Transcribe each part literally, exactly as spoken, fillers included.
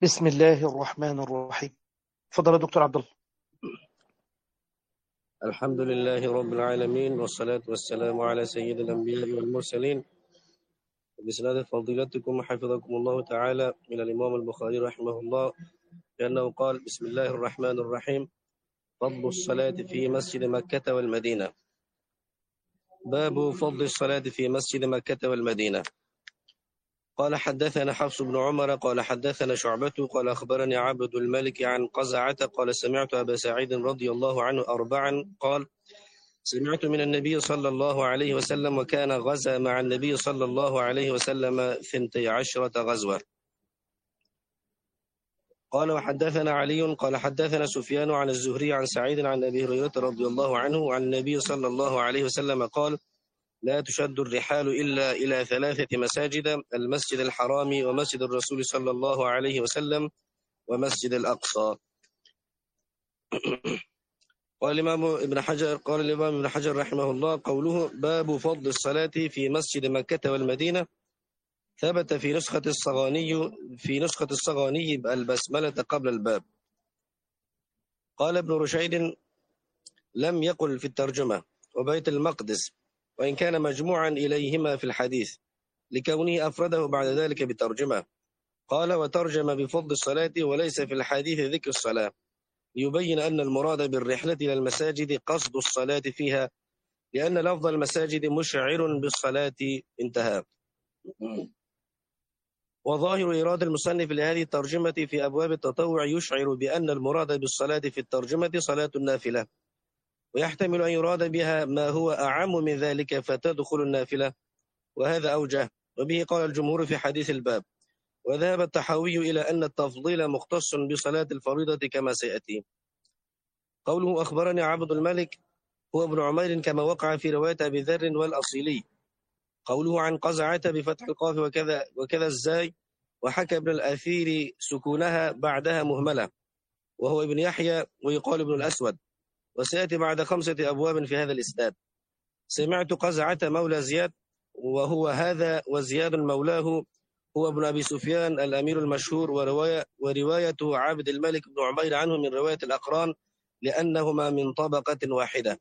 بسم الله الرحمن الرحيم. تفضل يا دكتور عبد الله. الحمد لله رب العالمين، والصلاة والسلام على سيد الأنبياء والمرسلين. بإسناد فضيلتكم حفظكم الله تعالى من الإمام البخاري رحمه الله لأنه قال: بسم الله الرحمن الرحيم. فضل الصلاة في مسجد مكة والمدينة. باب فضل الصلاة في مسجد مكة والمدينة. قال: حدثنا حفص بن عمر قال حدثنا شعبة قال أخبرني عبد الملك عن قزعة قال سمعت أبا سعيد رضي الله عنه أربعا قال: سمعت من النبي صلى الله عليه وسلم وكان غزا مع النبي صلى الله عليه وسلم ثنتي عشرة غزوة. قال: وحدثنا علي قال حدثنا سفيان عن الزهري عن سعيد عن أبي هريرة رضي الله عنه عن النبي صلى الله عليه وسلم قال: لا تشد الرحال إلا إلى ثلاثة مساجد: المسجد الحرام ومسجد الرسول صلى الله عليه وسلم ومسجد الأقصى. قال الإمام ابن حجر قال الإمام ابن حجر رحمه الله: قوله باب فضل الصلاة في مسجد مكة والمدينة ثبت في نسخة الصغاني في نسخة الصغاني البسملة قبل الباب. قال ابن رشيد: لم يقل في الترجمة وبيت المقدس، وإن كان مجموعا إليهما في الحديث لكونه أفرده بعد ذلك بترجمة. قال: وترجم بفضل الصلاة وليس في الحديث ذكر الصلاة، ليبين أن المراد بالرحلة إلى المساجد قصد الصلاة فيها، لأن لفظ المساجد مشعر بالصلاة. انتهى. وظاهر إيراد المصنف لهذه الترجمة في أبواب التطوع يشعر بأن المراد بالصلاة في الترجمة صلاة النافلة، ويحتمل أن يراد بها ما هو أعم من ذلك فتدخل النافلة، وهذا أوجه، وبه قال الجمهور في حديث الباب. وذهب الطحاوي إلى أن التفضيل مختص بصلاة الفريضة كما سيأتي. قوله أخبرني عبد الملك هو ابن عمير كما وقع في رواية أبي ذر والأصيلي. قوله عن قزعة بفتح القاف وكذا وكذا الزاي، وحكى ابن الأثير سكونها بعدها مهملة، وهو ابن يحيى ويقال ابن الأسود، وسيأتي بعد خمسة أبواب في هذا الإسناد. سمعت قزعة مولى زياد، وهو هذا، وزياد مولاه هو ابن أبي سفيان الأمير المشهور، ورواية وروايته عبد الملك بن عمير عنه من رواية الأقران لأنهما من طبقة واحدة.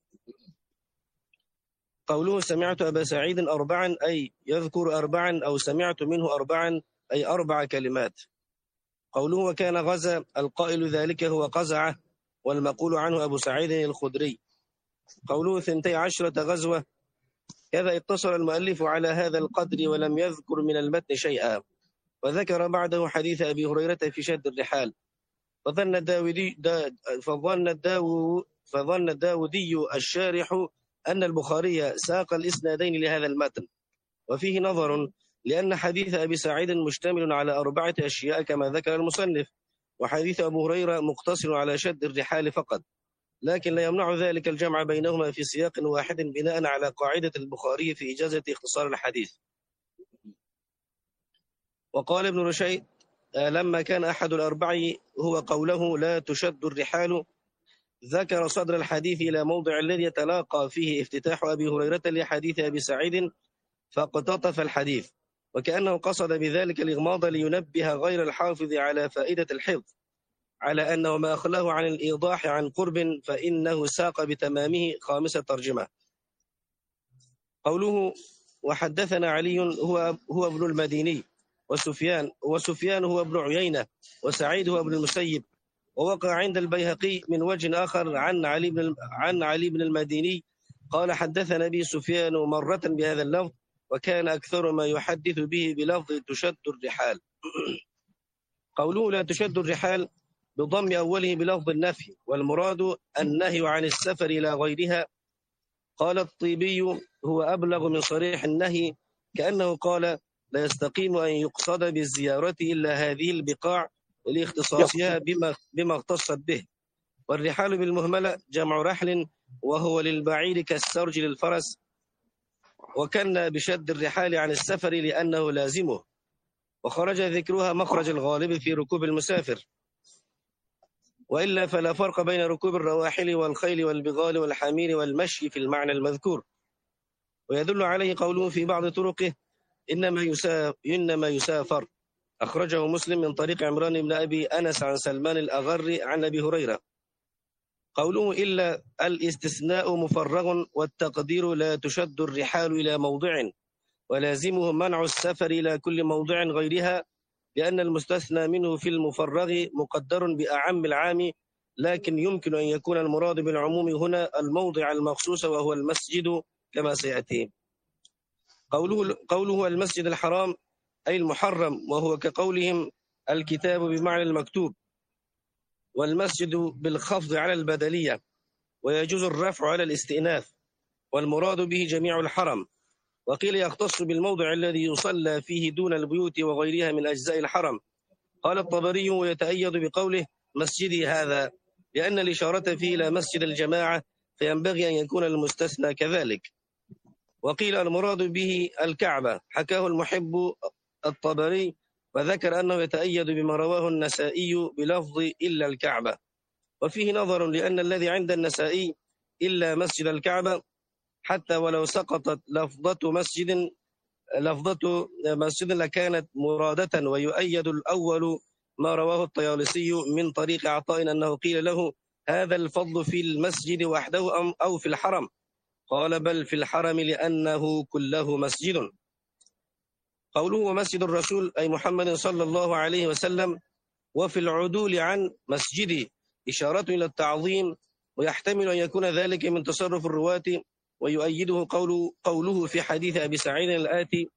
قوله سمعت أبا سعيد أربعا أي يذكر أربعا، أو سمعت منه أربعا أي أربع كلمات. قوله وكان غزا، القائل ذلك هو قزعة، والمقول عنه أبو سعيد الخدري. قوله ثنتي عشرة غزوة، كذا اتصل المؤلف على هذا القدر ولم يذكر من المتن شيئا، وذكر بعده حديث أبي هريرة في شد الرحال. فظن الداودي دا فظن الداو فظن الداودي الشارح أن البخاري ساق الإسنادين لهذا المتن، وفيه نظر، لأن حديث أبي سعيد مشتمل على أربعة أشياء كما ذكر المصنف، وحديث أبو هريرة مقتصر على شد الرحال فقط، لكن لا يمنع ذلك الجمع بينهما في سياق واحد بناء على قاعدة البخاري في إجازة اختصار الحديث. وقال ابن رشيد: لما كان أحد الأربع هو قوله لا تشد الرحال، ذكر صدر الحديث إلى موضع الذي يتلاقى فيه افتتاح أبي هريرة لحديث أبي سعيد، فاقتطف الحديث، وكأنه قصد بذلك الإغماض لينبه غير الحافظ على فائدة الحفظ، على أنه ما أخلاه عن الإيضاح عن قرب فإنه ساق بتمامه خامس ترجمة. قوله وحدثنا علي هو هو ابن المديني، وسفيان وسفيان هو ابن عيينة، وسعيد هو ابن المسيب. ووقع عند البيهقي من وجه آخر عن علي بن عن علي بن المديني قال حدثنا به سفيان مرة بهذا اللفظ، وكان أكثر ما يحدث به بلفظ تشد الرحال. قوله لا تشد الرحال بضم أوله بلفظ النفي، والمراد النهي عن السفر إلى غيرها. قال الطيبي هو أبلغ من صريح النهي، كأنه قال لا يستقيم أن يقصد بالزيارة إلا هذه البقاع لاختصاصها بما, بما اختصت به. والرحال بالمهملة جمع رحل، وهو للبعير كالسرج للفرس، وكان بشد الرحال عن السفر لأنه لازمه، وخرج ذكرها مخرج الغالب في ركوب المسافر، وإلا فلا فرق بين ركوب الرواحل والخيل والبغال والحمير والمشي في المعنى المذكور. ويدل عليه قوله في بعض طرقه إنما يسافر, إنما يسافر أخرجه مسلم من طريق عمران بن أبي أنس عن سلمان الأغر عن أبي هريرة. قوله إلا الاستثناء مفرغ، والتقدير لا تشد الرحال إلى موضع، ولازمه منع السفر إلى كل موضع غيرها، لأن المستثنى منه في المفرغ مقدر بأعم العام، لكن يمكن أن يكون المراد بالعموم هنا الموضع المخصوص وهو المسجد كما سيأتي. قوله, قوله المسجد الحرام أي المحرم، وهو كقولهم الكتاب بمعنى المكتوب، والمسجد بالخفض على البدلية، ويجوز الرفع على الاستئناف، والمراد به جميع الحرم. وقيل يختص بالموضع الذي يصلى فيه دون البيوت وغيرها من أجزاء الحرم. قال الطبري ويتأيد بقوله مسجدي هذا، لأن الإشارة فيه إلى مسجد الجماعة، فينبغي أن يكون المستثنى كذلك. وقيل المراد به الكعبة، حكاه المحب الطبري، وذكر أنه يتأيد بما رواه النسائي بلفظ إلا الكعبة. وفيه نظر، لأن الذي عند النسائي إلا مسجد الكعبة، حتى ولو سقطت لفظة مسجد لفظة مسجد لكانت مرادة، ويؤيد الأول ما رواه الطيالسي من طريق عطاء أنه قيل له هذا الفضل في المسجد وحده أم أو في الحرم؟ قال بل في الحرم لأنه كله مسجد. قوله مسجد الرسول أي محمد صلى الله عليه وسلم، وفي العدول عن مسجدي إشارة إلى التعظيم، ويحتمل أن يكون ذلك من تصرف الرواة، ويؤيده قوله, قوله في حديث أبي سعيد الآتي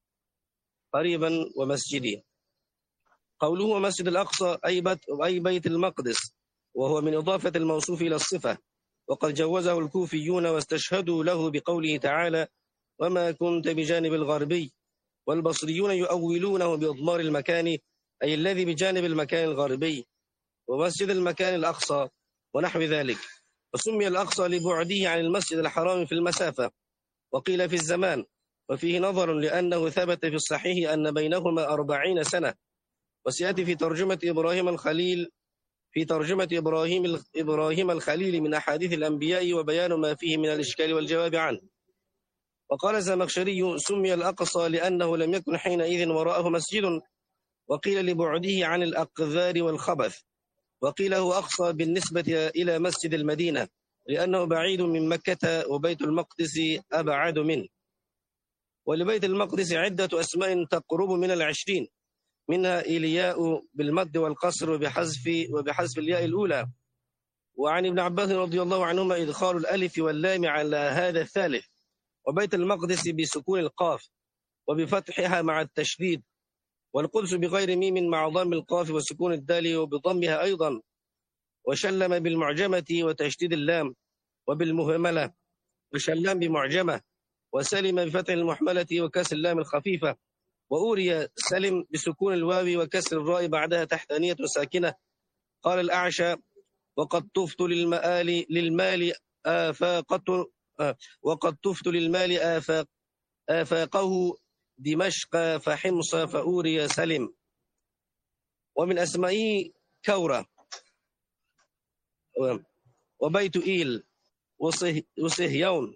قريبا ومسجدي. قوله مسجد الأقصى أي بيت, أي بيت المقدس، وهو من إضافة الموصوف إلى الصفة، وقد جوزه الكوفيون واستشهدوا له بقوله تعالى وما كنت بجانب الغربي، والبصريون يؤولونه بإضمار المكان أي الذي بجانب المكان الغربي، ومسجد المكان الأقصى ونحو ذلك. وسمي الأقصى لبعده عن المسجد الحرام في المسافة، وقيل في الزمان، وفيه نظر لأنه ثبت في الصحيح أن بينهما أربعين سنة. وسيأتي في ترجمة إبراهيم الخليل في ترجمة إبراهيم إبراهيم الخليل من أحاديث الأنبياء وبيان ما فيه من الإشكال والجواب عنه. وقال الزمخشري سمي الأقصى لأنه لم يكن حينئذ وراءه مسجد، وقيل لبعده عن الأقذار والخبث، وقيل هو أقصى بالنسبة إلى مسجد المدينة لأنه بعيد من مكة، وبيت المقدس أبعد منه. ولبيت المقدس عدة أسماء تقرب من العشرين، منها إلياء بالمد والقصر وبحذف وبحذف الياء الأولى. وعن ابن عباس رضي الله عنهما إدخال الألف واللام على هذا الثالث. وبيت المقدس بسكون القاف وبفتحها مع التشديد، والقدس بغير ميم مع ضم القاف وسكون الدال وبضمها أيضا، وشلم بالمعجمة وتشديد اللام وبالمهملة، وشلم بمعجمة، وسلم بفتح المحملة وكسر اللام الخفيفة، وأوري سلم بسكون الواو وكسر الراء بعدها تحتانية ساكنة. قال الأعشى وقد طفت للمال للمال آفاقت وقد طفت للمال آفاق آفاقه دمشق فحمص فأوري سلم. ومن أسمائه كورة وبيت إيل وصهيون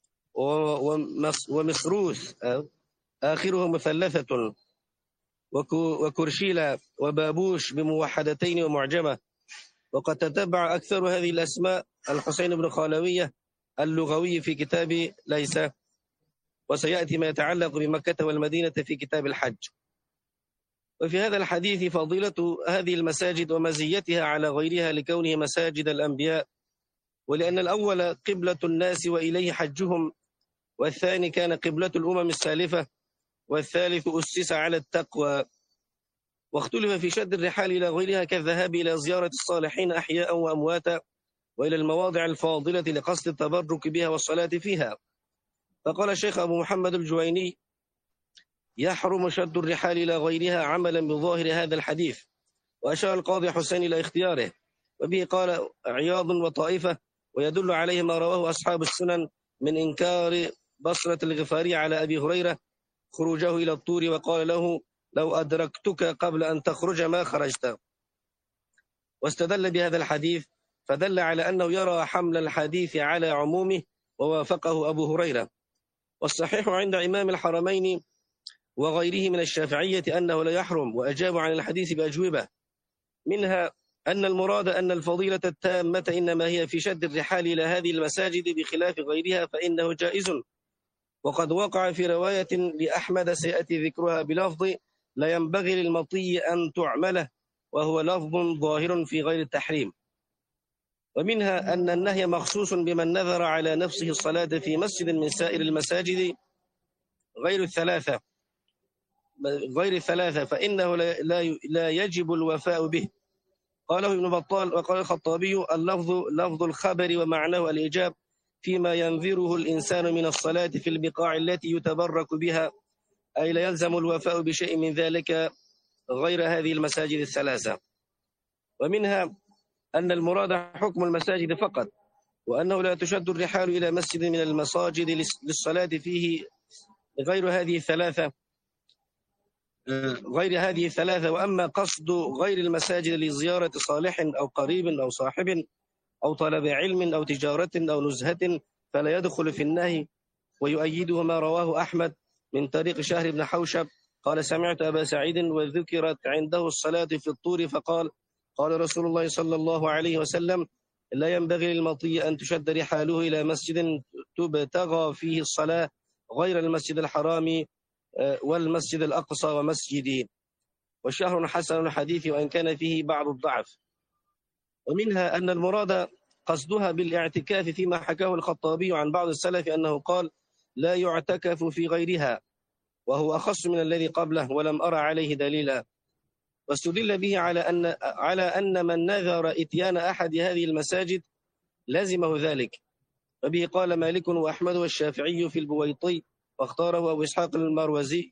ومصروث آخره مثلثة، وكرشيلة وبابوش بموحدتين ومعجمة. وقد تتبع أكثر هذه الأسماء الحسين بن خالوية اللغوي في كتاب ليس، وسيأتي ما يتعلق بمكة والمدينة في كتاب الحج. وفي هذا الحديث فضيلة هذه المساجد ومزيتها على غيرها لكونه مساجد الأنبياء، ولأن الأول قبلة الناس وإليه حجهم، والثاني كان قبلة الأمم السالفة، والثالث أسس على التقوى. واختلف في شد الرحال إلى غيرها كالذهاب إلى زيارة الصالحين أحياء وأمواتا، وإلى المواضع الفاضلة لقصد التبرك بها والصلاة فيها. فقال الشيخ أبو محمد الجويني يحرم شد الرحال إلى غيرها عملا بظاهر هذا الحديث، وأشار القاضي حسين إلى اختياره، وبه قال عياض وطائفة، ويدل عليه ما رواه أصحاب السنن من إنكار بصرة الغفاري على أبي هريرة خروجه إلى الطور، وقال له لو أدركتك قبل أن تخرج ما خرجت. واستدل بهذا الحديث فدل على أنه يرى حمل الحديث على عمومه، ووافقه أبو هريرة. والصحيح عند إمام الحرمين وغيره من الشافعية أنه لا يحرم، وأجابوا عن الحديث بأجوبة، منها أن المراد أن الفضيلة التامة إنما هي في شد الرحال إلى هذه المساجد بخلاف غيرها فإنه جائز. وقد وقع في رواية لأحمد سيأتي ذكرها بلفظ لا ينبغي للمطي أن تعمله، وهو لفظ ظاهر في غير التحريم. ومنها أن النهي مخصوص بمن نذر على نفسه الصلاة في مسجد من سائر المساجد غير الثلاثة غير الثلاثة فإنه لا, لا, لا يجب الوفاء به. قاله ابن بطال. وقال الخطابي اللفظ لفظ الخبر ومعناه الإيجاب فيما ينذره الإنسان من الصلاة في البقاع التي يتبرك بها، أي لا يلزم الوفاء بشيء من ذلك غير هذه المساجد الثلاثة. ومنها أن المراد حكم المساجد فقط، وأنه لا تشد الرحال إلى مسجد من المساجد للصلاة فيه غير هذه الثلاثة غير هذه الثلاثة وأما قصد غير المساجد لزيارة صالح أو قريب أو صاحب أو طلب علم أو تجارة أو نزهة فلا يدخل في النهي. ويؤيده ما رواه أحمد من طريق شهر بن حوشب قال سمعت أبا سعيد وذكرت عنده الصلاة في الطور فقال قال رسول الله صلى الله عليه وسلم لا ينبغي للمطي أن تشد رحاله إلى مسجد تبتغى فيه الصلاة غير المسجد الحرام والمسجد الأقصى ومسجدي. وشهر حسن الحديث وإن كان فيه بعض الضعف. ومنها أن المراد قصدها بالاعتكاف فيما حكاه الخطابي عن بعض السلف أنه قال لا يعتكف في غيرها، وهو أخص من الذي قبله ولم أرى عليه دليلا. واستدل به على أن على أن من نذر إتيان أحد هذه المساجد لازمه ذلك، وبه قال مالك وأحمد والشافعي في البويطي، واختاره أبو إسحاق المروزي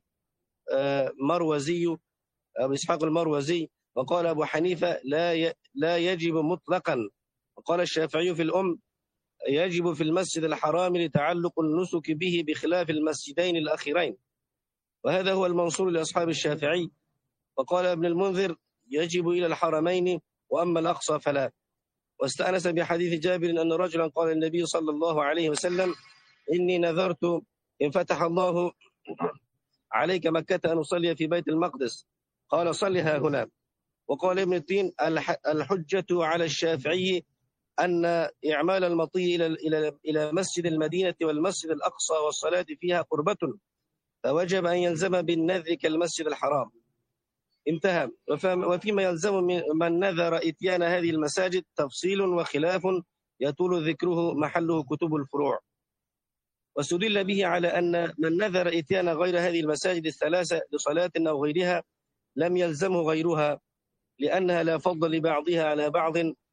مروزي أبو إسحاق المروزي وقال أبو حنيفة لا لا يجب مطلقا، وقال الشافعي في الأم يجب في المسجد الحرام لتعلق النسك به بخلاف المسجدين الأخيرين، وهذا هو المنصور لأصحاب الشافعي. وقال ابن المنذر يجب إلى الحرمين وأما الأقصى فلا. واستأنس بحديث جابر أن رجلا قال النبي صلى الله عليه وسلم إني نذرت إن فتح الله عليك مكة أن أصلي في بيت المقدس، قال صلها هنا. وقال ابن التين الحجة على الشافعي أن إعمال المطي إلى إلى إلى مسجد المدينة والمسجد الأقصى والصلاة فيها قربة، فوجب أن يلزم بالنذر كالمسجد الحرام. انتهى. وفيما يلزم من نذر إتيان هذه المساجد تفصيل وخلاف يطول ذكره محله كتب الفروع. واستدل به على أن من نذر إتيان غير هذه المساجد الثلاثة لصلاة أو غيرها لم يلزمه غيرها، لأنها لا فضل لبعضها على بعض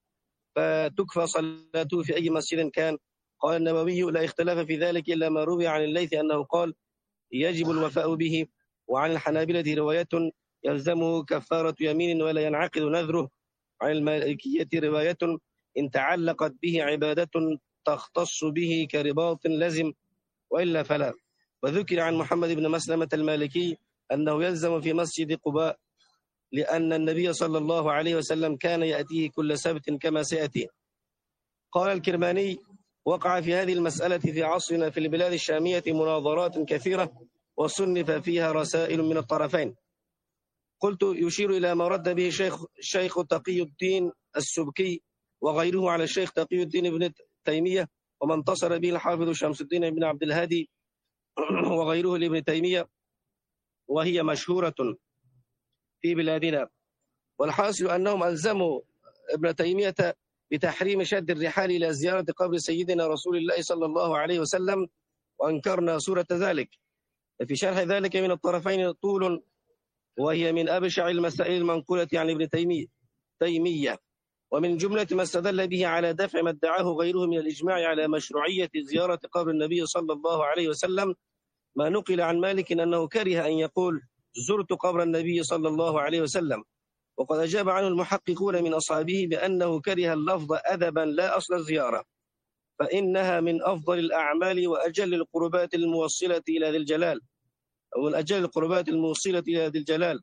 فتكفى صلاته في أي مسجد كان. قال النووي لا اختلاف في ذلك إلا ما روي عن الليث أنه قال يجب الوفاء به، وعن الحنابلة رواية يلزمه كفارة يمين ولا ينعقد نذره، عن المالكية رواية إن تعلقت به عبادة تختص به كرباط لزم وإلا فلا. وذكر عن محمد بن مسلمة المالكي أنه يلزم في مسجد قباء لأن النبي صلى الله عليه وسلم كان يأتيه كل سبت كما سيأتي. قال الكرماني وقع في هذه المسألة في عصرنا في البلاد الشامية مناظرات كثيرة وصنف فيها رسائل من الطرفين. قلت يشير إلى ما رد به شيخ, شيخ تقي الدين السبكي وغيره على الشيخ تقي الدين ابن تيمية، ومن انتصر به الحافظ شمس الدين بن عبد الهادي وغيره لابن تيمية، وهي مشهورة في بلادنا. والحاصل أنهم ألزموا ابن تيمية بتحريم شد الرحال إلى زيارة قبر سيدنا رسول الله صلى الله عليه وسلم، وأنكرنا صورة ذلك. في شرح ذلك من الطرفين طول، وهي من أبشع المسائل المنقولة عن ابن تيمية تيمية ومن جملة ما استدل به على دفع ما ادعاه غيره من الإجماع على مشروعية زيارة قبر النبي صلى الله عليه وسلم ما نقل عن مالك أنه كره أن يقول زرت قبر النبي صلى الله عليه وسلم، وقد أجاب عنه المحققون من أصحابه بأنه كره اللفظ أدبا لا أصل الزيارة، فإنها من أفضل الأعمال وأجل القربات الموصلة إلى ذي الجلال أو من أجل القربات الموصلة إلى ذي الجلال،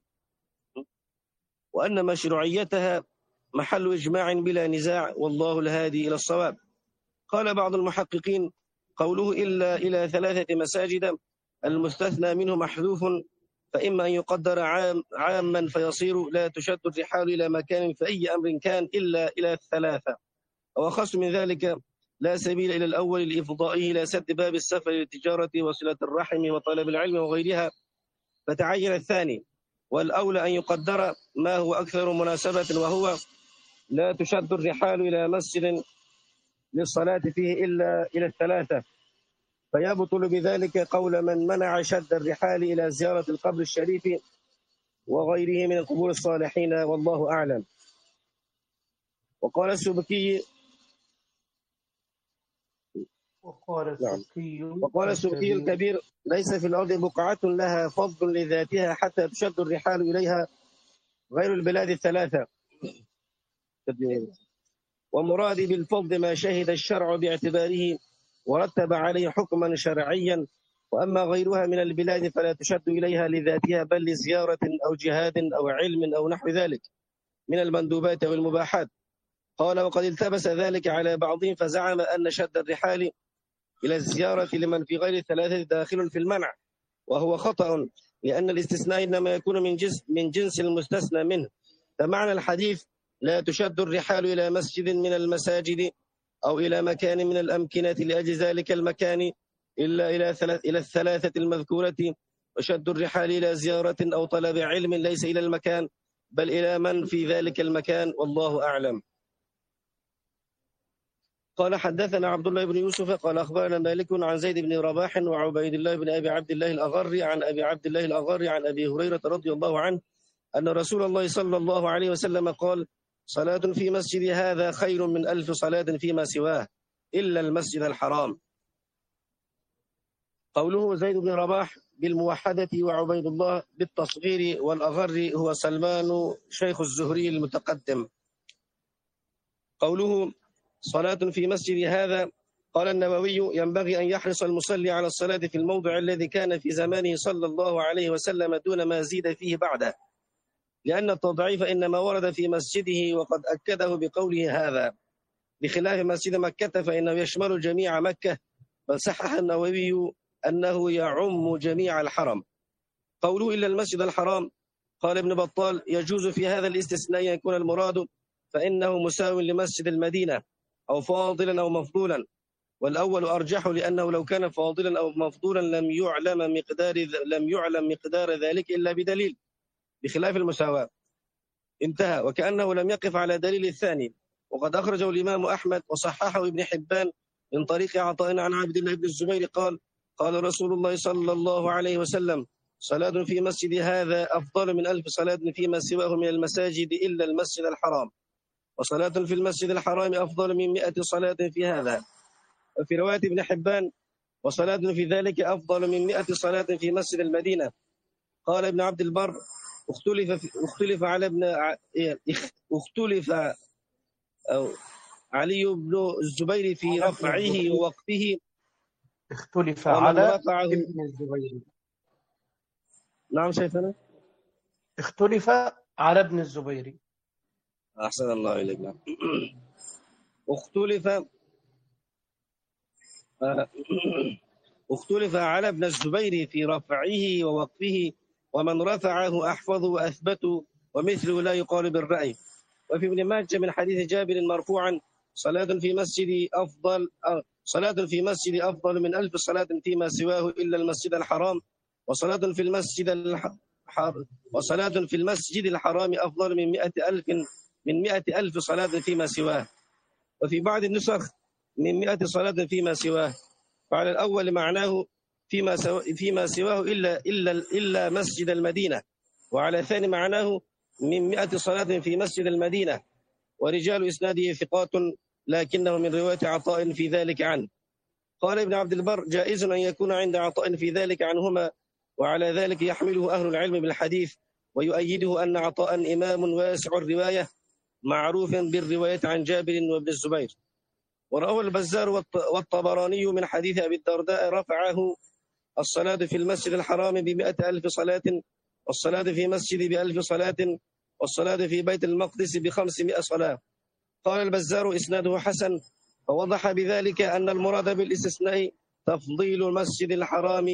وأن مشروعيتها محل إجماع بلا نزاع، والله الهادي إلى الصواب. قال بعض المحققين: قوله إلا إلى ثلاثة مساجد المستثنى منه محذوف فإما أن يقدر عام عاما فيصير لا تشد الرحال إلى مكان في أي أمر كان إلا إلى الثلاثة، أو أخص من ذلك لا سبيل إلى الأول لإفضائه إلى سد باب السفر للتجارة وصلة الرحم وطلب العلم وغيرها، فتعين الثاني. والأولى أن يقدر ما هو أكثر مناسبة، وهو لا تشد الرحال إلى مسجد للصلاة فيه إلا إلى الثلاثة، فيبطل بذلك قول من منع شد الرحال إلى زيارة القبر الشريف وغيره من القبور الصالحين، والله أعلم. وقال السبكي وقال السبكي وقال السبكي الكبير: ليس في الأرض بقعة لها فضل لذاتها حتى تشد الرحال إليها غير البلاد الثلاثة. ومرادي بالفضل ما شهد الشرع باعتباره ورتب عليه حكما شرعيا، وأما غيرها من البلاد فلا تشد إليها لذاتها بل لزيارة أو جهاد أو علم أو نحو ذلك من المندوبات والمباحات. قال: وقد التبس ذلك على بعضهم فزعم أن شد الرحال إلى الزيارة لمن في غير الثلاثة داخل في المنع، وهو خطأ، لأن الاستثناء إنما يكون من جنس من جنس المستثنى منه. فمعنى الحديث: لا تشد الرحال إلى مسجد من المساجد أو إلى مكان من الأمكنة لأجل ذلك المكان إلا إلى ثلاث إلى الثلاثة المذكورة، وشد الرحال إلى زيارة أو طلب علم ليس إلى المكان بل إلى من في ذلك المكان، والله أعلم. قال: حدثنا عبد الله بن يوسف قال أخبرنا مالك عن زيد بن رباح وعبيد الله بن أبي عبد الله الأغر عن أبي عبد الله الأغر عن أبي هريرة رضي الله عنه أن رسول الله صلى الله عليه وسلم قال: صلاة في مسجد هذا خير من ألف صلاة فيما سواه إلا المسجد الحرام. قوله زيد بن رباح بالموحدة وعبيد الله بالتصغير، والأغر هو سلمان شيخ الزهري المتقدم. قوله صلاة في مسجد هذا، قال النووي: ينبغي أن يحرص المصلي على الصلاة في الموضع الذي كان في زمانه صلى الله عليه وسلم دون ما زيد فيه بعده، لأن التضعيف إنما ورد في مسجده وقد أكده بقوله هذا، بخلاف مسجد مكة فإنه يشمل جميع مكة، بل صحح النووي أنه يعم جميع الحرم. قوله إلا المسجد الحرام، قال ابن بطال: يجوز في هذا الاستثناء أن يكون المراد فإنه مساو لمسجد المدينة أو فاضلا أو مفضولا، والأول أرجح، لأنه لو كان فاضلا أو مفضولا لم يعلم مقدار لم يعلم مقدار ذلك إلا بدليل، بخلاف المساواة. انتهى. وكأنه لم يقف على دليل الثاني، وقد أخرجه الإمام أحمد وصححه ابن حبان من طريق عطاء عن عبد الله بن الزبير قال: قال رسول الله صلى الله عليه وسلم: صلاة في مسجد هذا أفضل من ألف صلاة فيما سواه من المساجد إلا المسجد الحرام، وصلاة في المسجد الحرام أفضل من مئة صلاة في هذا. وفي رواية ابن حبان: وصلاة في ذلك أفضل من مئة صلاة في مسجد المدينة. قال ابن عبد البر: اختلف اختلف على ابن اختلف أو علي بن الزبير في رفعه ووقفه. اختلف على رفعه ابن الزبير. نعم شيخنا. اختلف على ابن الزبير. أحسن الله إليك. نعم. اختلف اختلف على ابن الزبير في رفعه ووقفه، ومن رفعه أحفظ وأثبت، ومثله لا يقال بالرأي. وفي ابن ماجه من حديث جابر مرفوعا: صلاة في مسجد أفضل صلاة في مسجد أفضل من ألف صلاة فيما سواه إلا المسجد الحرام، وصلاة في المسجد الح... وصلاة في المسجد الحرام أفضل من مئة ألف من مئة ألف صلاة فيما سواه. وفي بعض النسخ من مئة صلاة فيما سواه. فعلى الأول معناه فيما سو... فيما سواه إلا إلا إلا مسجد المدينة، وعلى الثاني معناه من مئة صلاة في مسجد المدينة. ورجال إسناده ثقات، لكنه من رواية عطاء في ذلك عنه. قال ابن عبد البر: جائز أن يكون عند عطاء في ذلك عنهما، وعلى ذلك يحمله أهل العلم بالحديث، ويؤيده أن عطاء إمام واسع الرواية معروف بالرواية عن جابر وابن الزبير. وروى البزار والطبراني من حديث أبي الدرداء رفعه: الصلاة في المسجد الحرام بمئة ألف صلاة، والصلاة في مسجد بألف صلاة، والصلاة في بيت المقدس بخمسمائة صلاة. قال البزار: إسناده حسن. فوضح بذلك أن المراد بالاستثناء تفضيل المسجد الحرام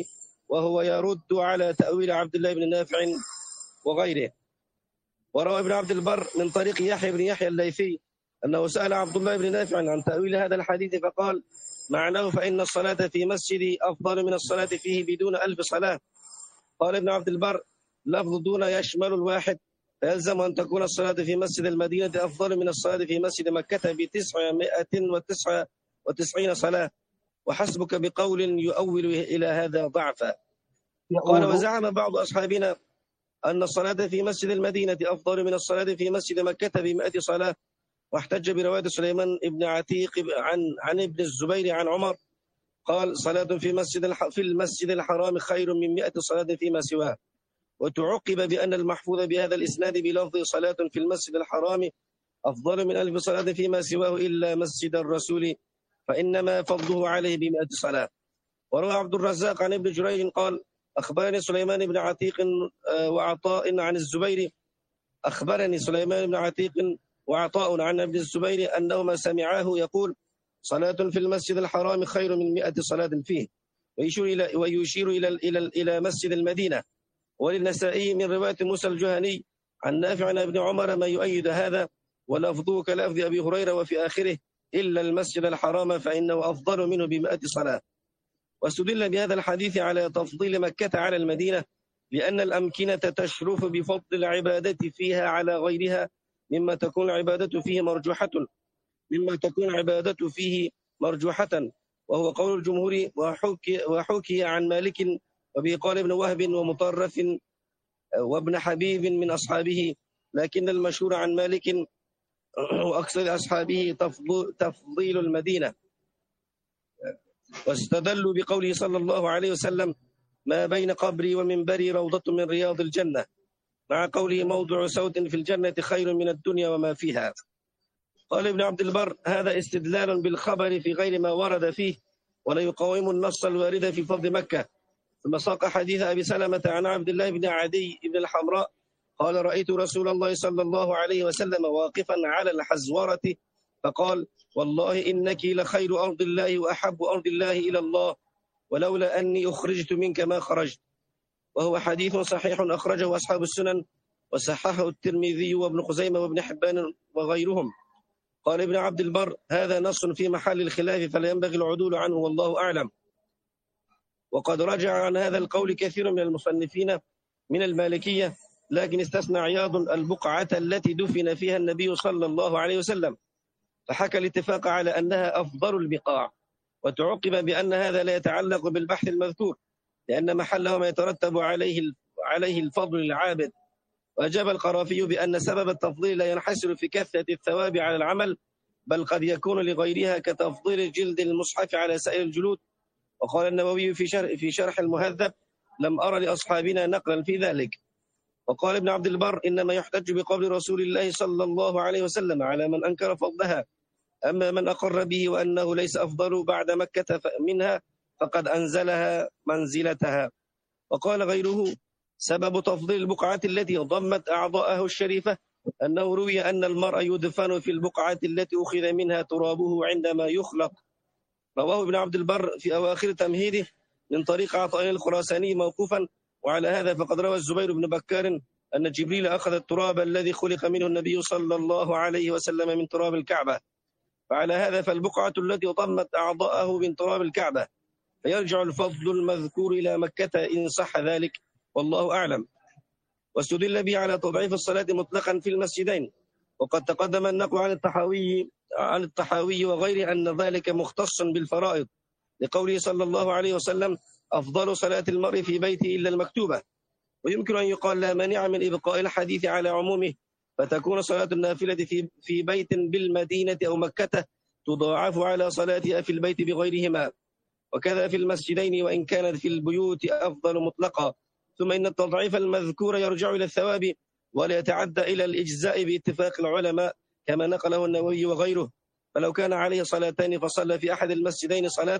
وهو يرد على تأويل عبد الله بن نافع وغيره. وروى ابن عبد البر من طريق يحيى بن يحيى الليثي أنه سأل عبد الله بن نافع عن تأويل هذا الحديث فقال معناه فإن الصلاة في مسجد أفضل من الصلاة فيه بدون ألف صلاة. قال ابن عبد البر لفظ دون يشمل الواحد، فيلزم أن تكون الصلاة في مسجد المدينة أفضل من الصلاة في مسجد مكة بتسعمائة وتسعة وتسعين صلاة، وحسبك بقول يؤول إلى هذا ضعفا. قال وزعم بعض أصحابنا أن الصلاة في مسجد المدينة أفضل من الصلاة في مسجد مكة بمئة صلاة، واحتج برواية سليمان بن عتيق عن عن ابن الزبير عن عمر قال صلاة في مسجد في المسجد الحرام خير من مئة صلاة فيما سواه. وتعقب بأن المحفوظ بهذا الإسناد بلفظ صلاة في المسجد الحرام أفضل من ألف صلاة فيما سواه إلا مسجد الرسول فإنما فضله عليه بمئة صلاة. وروى عبد الرزاق عن ابن جريج قال أخبرني سليمان بن عتيق وعطاء عن الزبير أخبرني سليمان بن عتيق وعطاء عن ابن الزبير أنهما سمعاه يقول صلاة في المسجد الحرام خير من مئة صلاة فيه، ويشير إلى ويشير إلى إلى إلى مسجد المدينة. وللنسائي من رواية موسى الجهني عن نافع عن ابن عمر ما يؤيد هذا، ولفظه كلفظ أبي هريرة وفي آخره إلا المسجد الحرام فإنه أفضل منه بمئة صلاة. واستدل بهذا الحديث على تفضيل مكة على المدينة لأن الأمكنة تشرف بفضل العبادة فيها على غيرها مما تكون العبادة فيه مرجوحة مما تكون عبادة فيه مرجوحة وهو قول الجمهور. وحكي, وحكي عن مالك وبه قال ابن وهب ومطرف وابن حبيب من أصحابه، لكن المشهور عن مالك وأكثر أصحابه تفضيل المدينة. واستدلوا بقوله صلى الله عليه وسلم ما بين قبري ومنبري روضة من رياض الجنة، مع قوله موضع سوت في الجنة خير من الدنيا وما فيها. قال ابن عبد البر هذا استدلال بالخبر في غير ما ورد فيه ولا يقاوم النص الوارد في فضل مكة. ثم ساق حديث أبي سلمة عن عبد الله بن عدي بن الحمراء قال رأيت رسول الله صلى الله عليه وسلم واقفا على الحزورة فقال والله إنك لخير أرض الله وأحب أرض الله إلى الله ولولا أني أخرجت منك ما خرجت. وهو حديث صحيح أخرجه أصحاب السنن وصححه الترمذي وابن خزيمة وابن حبان وغيرهم. قال ابن عبد البر هذا نص في محل الخلاف فلا ينبغي العدول عنه والله أعلم. وقد رجع عن هذا القول كثير من المصنفين من المالكية، لكن استثنى عياض البقعة التي دفن فيها النبي صلى الله عليه وسلم، فحكى الاتفاق على أنها أفضل البقاع. وتعقب بأن هذا لا يتعلق بالبحث المذكور لأن محله ما يترتب عليه عليه الفضل العابد. وأجاب القرافي بأن سبب التفضيل لا ينحصر في كثرة الثواب على العمل بل قد يكون لغيرها كتفضيل جلد المصحف على سائر الجلود. وقال النووي في شرح, في شرح المهذب لم أرى لأصحابنا نقلا في ذلك. وقال ابن عبد البر إنما يحتج بقول رسول الله صلى الله عليه وسلم على من أنكر فضلها، أما من أقر به وأنه ليس أفضل بعد مكة منها فقد أنزلها منزلتها. وقال غيره سبب تفضيل البقعة التي ضمت أعضاءه الشريفة أنه روي أن المرء يدفن في البقعة التي أخذ منها ترابه عندما يخلق. رواه ابن عبد البر في أواخر تمهيده من طريق عطاء الخراساني موقوفا. وعلى هذا فقد روى الزبير بن بكار أن جبريل أخذ التراب الذي خلق منه النبي صلى الله عليه وسلم من تراب الكعبة، فعلى هذا فالبقعة التي ضمت أعضاءه من تراب الكعبة فيرجع الفضل المذكور إلى مكة إن صح ذلك والله أعلم. واستدل به على تضعيف الصلاة مطلقا في المسجدين، وقد تقدم النقل عن الطحاوي عن الطحاوي وغيره أن ذلك مختص بالفرائض لقوله صلى الله عليه وسلم أفضل صلاة المرء في بيته إلا المكتوبة. ويمكن أن يقال لا مانع من إبقاء الحديث على عمومه فتكون صلاة النافلة في في بيت بالمدينة أو مكة تضاعف على صلاتها في البيت بغيرهما، وكذا في المسجدين وإن كانت في البيوت أفضل مطلقا. ثم إن التضعيف المذكور يرجع إلى الثواب ولا يتعدى إلى الإجزاء باتفاق العلماء كما نقله النووي وغيره. فلو كان عليه صلاتين فصلى في أحد المسجدين صلاة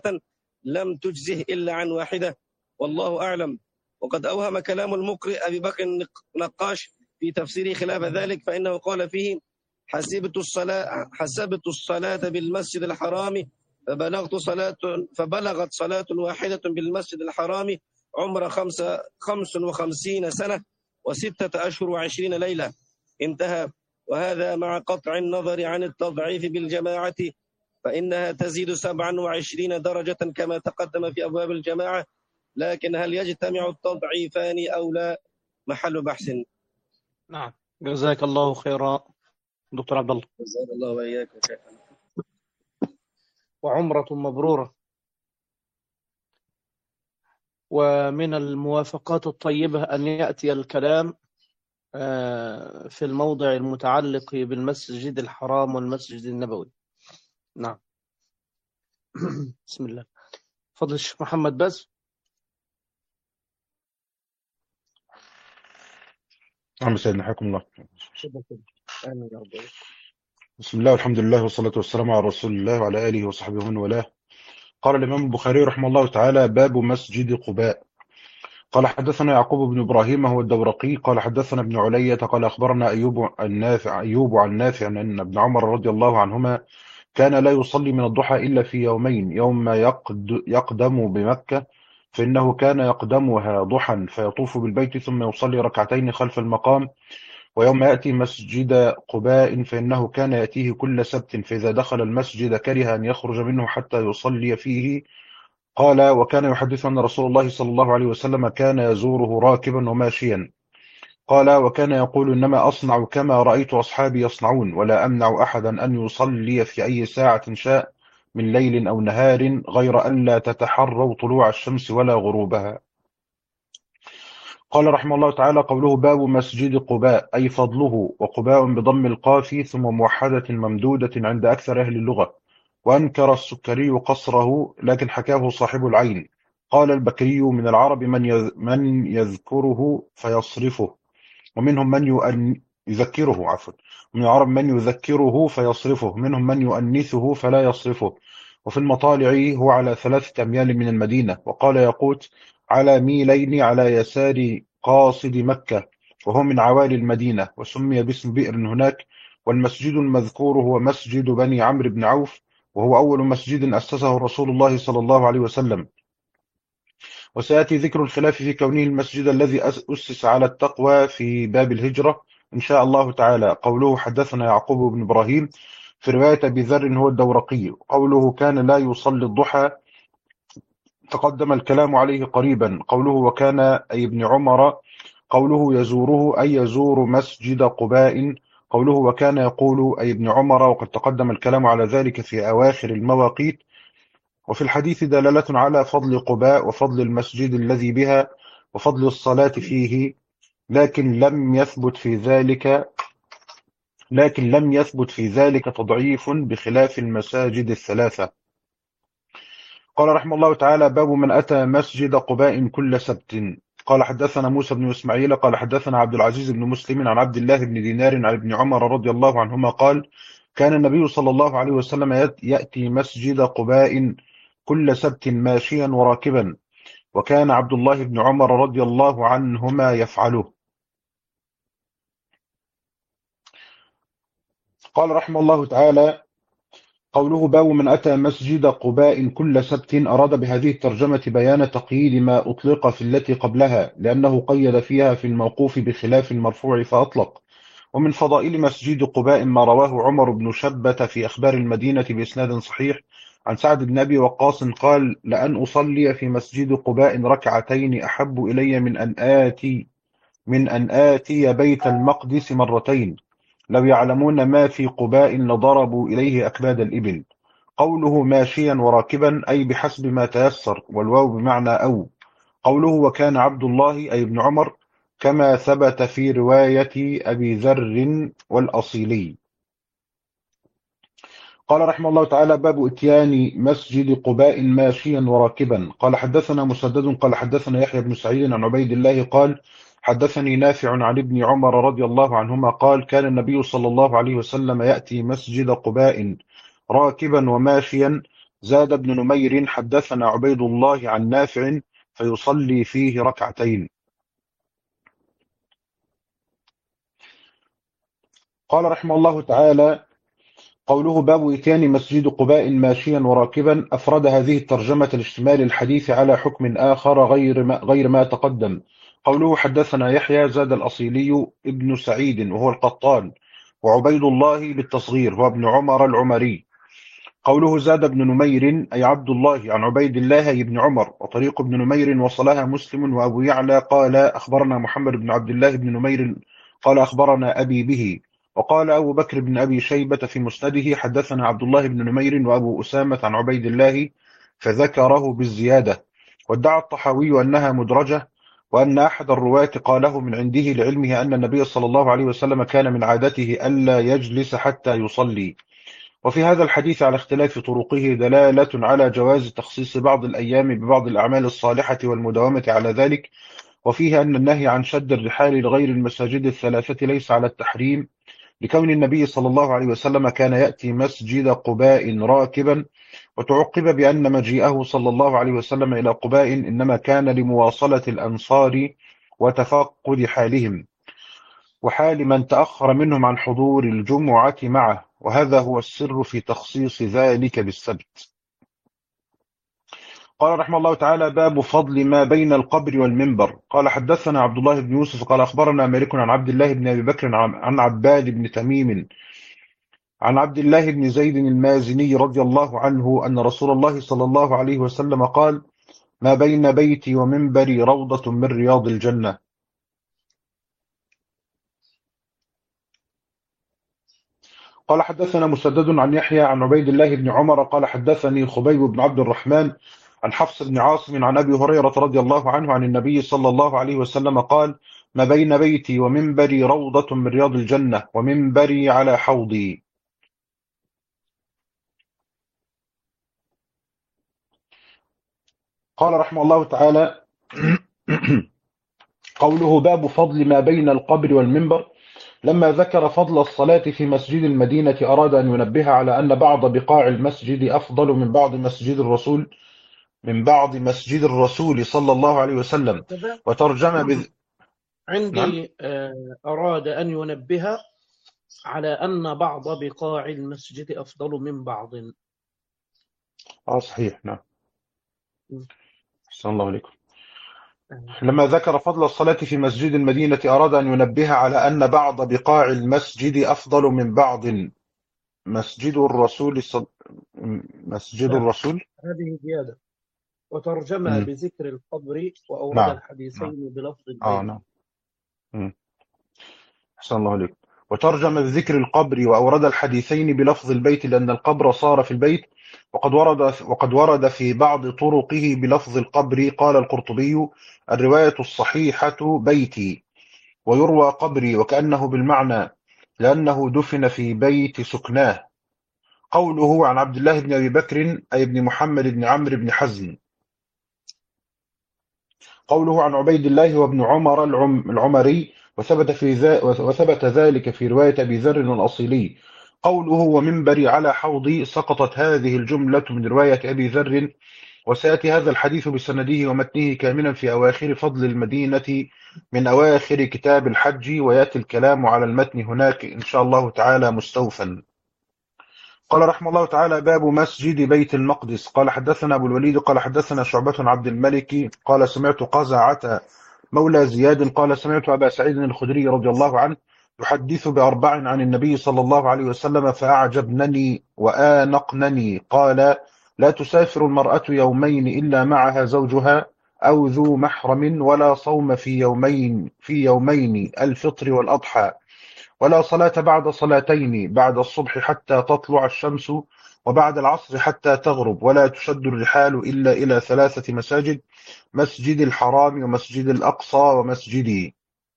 لم تجزه إلا عن واحدة والله أعلم. وقد أوهم كلام المقرئ أبي بكر النقاش في تفسيره خلاف ذلك، فإنه قال فيه حسبت الصلاة حسبت الصلاة بالمسجد الحرام فبلغت صلاة فبلغت صلاة واحدة بالمسجد الحرام عمر خمسة خمس وخمسين سنة وستة أشهر وعشرين ليلة. انتهى. وهذا مع قطع النظر عن التضعيف بالجماعة، فإنها تزيد سبعا وعشرين درجة كما تقدم في أبواب الجماعة، لكن هل يجتمع التضعيفان أو لا محل بحث. نعم، جزاك الله خيرا دكتور عبد الله، جزاك الله وإياكم شيخنا. وعمرة مبرورة. ومن الموافقات الطيبة أن يأتي الكلام في الموضع المتعلق بالمسجد الحرام والمسجد النبوي. نعم. بسم الله. فضل الشيخ محمد بس. نعم سيدنا، حياكم الله. آمين يا رب. بسم الله والحمد لله والصلاة والسلام على رسول الله وعلى آله وصحبه ومن والاه. قال الإمام البخاري رحمه الله تعالى: باب مسجد قباء. قال حدثنا يعقوب بن إبراهيم هو الدورقي قال حدثنا ابن علية قال أخبرنا أيوب النافع أيوب عن نافع أن ابن عمر رضي الله عنهما كان لا يصلي من الضحى إلا في يومين: يوم يقد يقدم بمكة فإنه كان يقدمها ضحى فيطوف بالبيت ثم يصلي ركعتين خلف المقام، ويوم يأتي مسجد قباء فإنه كان يأتيه كل سبت، فإذا دخل المسجد كره أن يخرج منه حتى يصلي فيه. قال: وكان يحدث أن رسول الله صلى الله عليه وسلم كان يزوره راكبا وماشيا. قال: وكان يقول: إنما أصنع كما رأيت أصحابي يصنعون، ولا أمنع أحدا أن يصلي في أي ساعة شاء من ليل أو نهار، غير ألا تتحروا طلوع الشمس ولا غروبها. قال رحمه الله تعالى: قوله باب مسجد قباء أي فضله، وقباء بضم القاف ثم موحدة ممدودة عند أكثر أهل اللغة، وأنكر السكري قصره لكن حكاه صاحب العين. قال البكري: من العرب من من يذكره فيصرفه، ومنهم من يؤن يذكره عفوا من العرب من يذكره فيصرفه، منهم من يؤنثه فلا يصرفه. وفي المطالع هو على ثلاثة أميال من المدينة. وقال يقوت: على ميلين على يسار قاصد مكة، وهو من عوالي المدينة، وسمي باسم بئر هناك. والمسجد المذكور هو مسجد بني عمرو بن عوف، وهو أول مسجد أسسه رسول الله صلى الله عليه وسلم. وسيأتي ذكر الخلاف في كونه المسجد الذي أسس على التقوى في باب الهجرة إن شاء الله تعالى. قوله حدثنا يعقوب بن إبراهيم في رواية أبي ذر هو الدورقي. قوله كان لا يصلي الضحى تقدم الكلام عليه قريبا. قوله وكان أي ابن عمر. قوله يزوره أي يزور مسجد قباء. قوله وكان يقول أي ابن عمر، وقد تقدم الكلام على ذلك في أواخر المواقيت. وفي الحديث دلالة على فضل قباء وفضل المسجد الذي بها وفضل الصلاة فيه، لكن لم يثبت في ذلك لكن لم يثبت في ذلك تضعيف بخلاف المساجد الثلاثة. قال رحمه الله تعالى: باب من أتى مسجد قباء كل سبت. قال حدثنا موسى بن إسماعيل قال حدثنا عبد العزيز بن مسلم عن عبد الله بن دينار عن ابن عمر رضي الله عنهما قال: كان النبي صلى الله عليه وسلم يأتي مسجد قباء كل سبت ماشيا وراكبا، وكان عبد الله بن عمر رضي الله عنهما يفعله. قال رحمه الله تعالى: قوله باب من أتى مسجد قباء كل سبت، أراد بهذه الترجمة بيان تقييد ما أطلق في التي قبلها، لأنه قيد فيها في الموقوف بخلاف المرفوع فأطلق. ومن فضائل مسجد قباء ما رواه عمر بن شبة في أخبار المدينة بإسناد صحيح عن سعد بن أبي وقاص قال: لأن أصلي في مسجد قباء ركعتين أحب إلي من أن آتي من أن آتي بيت المقدس مرتين، لو يعلمون ما في قباء لضربوا إليه أكباد الإبل. قوله ماشيا وراكبا أي بحسب ما تيسر، والواو بمعنى أو. قوله وكان عبد الله أي ابن عمر، كما ثبت في رواية أبي ذر والأصيلي. قال رحمه الله تعالى: باب اتيان مسجد قباء ماشيا وراكبا. قال حدثنا مسدد قال حدثنا يحيى بن سعيد عن عبيد الله قال حدثني نافع عن ابن عمر رضي الله عنهما قال: كان النبي صلى الله عليه وسلم يأتي مسجد قباء راكبا وماشيا. زاد ابن نمير حدثنا عبيد الله عن نافع فيصلي فيه ركعتين. قال رحمه الله تعالى: قوله باب إتيان مسجد قباء ماشيا وراكبا، أفرد هذه الترجمة لاشتمال الحديث على حكم آخر غير ما, غير ما تقدم. قوله حدثنا يحيى زاد الأصيلي ابن سعيد وهو القطان، وعبيد الله بالتصغير هو ابن عمر العمري. قوله زاد بن نمير أي عبد الله عن عبيد الله بن عمر، وطريق ابن نمير وصلها مسلم وأبو يعلى قال أخبرنا محمد بن عبد الله بن نمير قال أخبرنا أبي به. وقال أبو بكر بن أبي شيبة في مسنده حدثنا عبد الله بن نمير وأبو أسامة عن عبيد الله، فذكره بالزيادة. وادعى الطحاوي أنها مدرجة، وأن أحد الرواة قاله من عنده لعلمه أن النبي صلى الله عليه وسلم كان من عادته ألا يجلس حتى يصلي. وفي هذا الحديث على اختلاف طرقه دلالة على جواز تخصيص بعض الأيام ببعض الأعمال الصالحة والمداومة على ذلك، وفيه أن النهي عن شد الرحال لغير المساجد الثلاثة ليس على التحريم، لكون النبي صلى الله عليه وسلم كان يأتي مسجد قباء راكبا. وتعقب بأن مجيئه صلى الله عليه وسلم إلى قباء إنما كان لمواصلة الأنصار وتفقد حالهم وحال من تأخر منهم عن حضور الجمعة معه، وهذا هو السر في تخصيص ذلك بالسبت. قال رحمه الله تعالى باب فضل ما بين القبر والمنبر. قال حدثنا عبد الله بن يوسف قال أخبرنا مالك عن عبد الله بن أبي بكر عن عباد بن تميم عن عبد الله بن زيد المازني رضي الله عنه أن رسول الله صلى الله عليه وسلم قال ما بين بيتي ومنبري روضة من رياض الجنة. قال حدثنا مسدد عن يحيى عن عبيد الله بن عمر قال حدثني خبيب بن عبد الرحمن عن حفص بن عاصم عن أبي هريرة رضي الله عنه عن النبي صلى الله عليه وسلم قال ما بين بيتي ومنبري روضة من رياض الجنة ومنبري على حوضي. قال رحمه الله تعالى قوله باب فضل ما بين القبر والمنبر، لما ذكر فضل الصلاة في مسجد المدينة أراد أن ينبه على أن بعض بقاع المسجد أفضل من بعض مسجد الرسول من بعض مسجد الرسول صلى الله عليه وسلم. وترجم بذ... عندي نعم. آه، أراد أن ينبه على أن بعض بقاع المسجد أفضل من بعض. آه صحيح نعم. م. أحسن الله عليكم. آه. لما ذكر فضل الصلاة في مسجد المدينة أراد أن ينبه على أن بعض بقاع المسجد أفضل من بعض مسجد الرسول صل... مسجد لا، الرسول. هذه زيادة. وترجمها مم. بذكر القبر وأورد نعم. نعم. الحديثين بلفظ آه البيت. نعم. مم. أحسن الله عليكم. وترجم بذكر القبر وأورد الحديثين بلفظ البيت لأن القبر صار في البيت، وقد ورد وقد ورد في بعض طرقه بلفظ القبر. قال القرطبي الرواية الصحيحة بيتي، ويروى قبري وكأنه بالمعنى لأنه دفن في بيت سكناه. قوله عن عبد الله بن أبي بكر أي ابن محمد بن عمرو بن حزم. قوله عن عبيد الله وابن عمر العم العمري، وثبت في ذا وثبت ذلك في رواية أبي ذر الأصيلي. قوله ومنبري على حوضي، سقطت هذه الجملة من رواية أبي ذر، وسيأتي هذا الحديث بسنده ومتنه كاملا في أواخر فضل المدينة من أواخر كتاب الحج، ويأتي الكلام على المتن هناك إن شاء الله تعالى مستوفا. قال رحمه الله تعالى باب مسجد بيت المقدس. قال حدثنا أبو الوليد قال حدثنا شعبة عبد الملك قال سمعت قزعة مولى زياد قال سمعت أبا سعيد الخدري رضي الله عنه يحدث بأربع عن النبي صلى الله عليه وسلم فأعجبنني وآنقنني. قال لا تسافر المرأة يومين إلا معها زوجها أو ذو محرم، ولا صوم في يومين في يومين الفطر والأضحى، ولا صلاة بعد صلاتين، بعد الصبح حتى تطلع الشمس وبعد العصر حتى تغرب، ولا تشد الرحال إلا إلى ثلاثة مساجد: مسجد الحرام ومسجد الأقصى ومسجدي.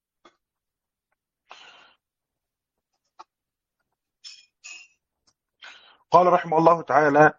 قال رحمه الله تعالى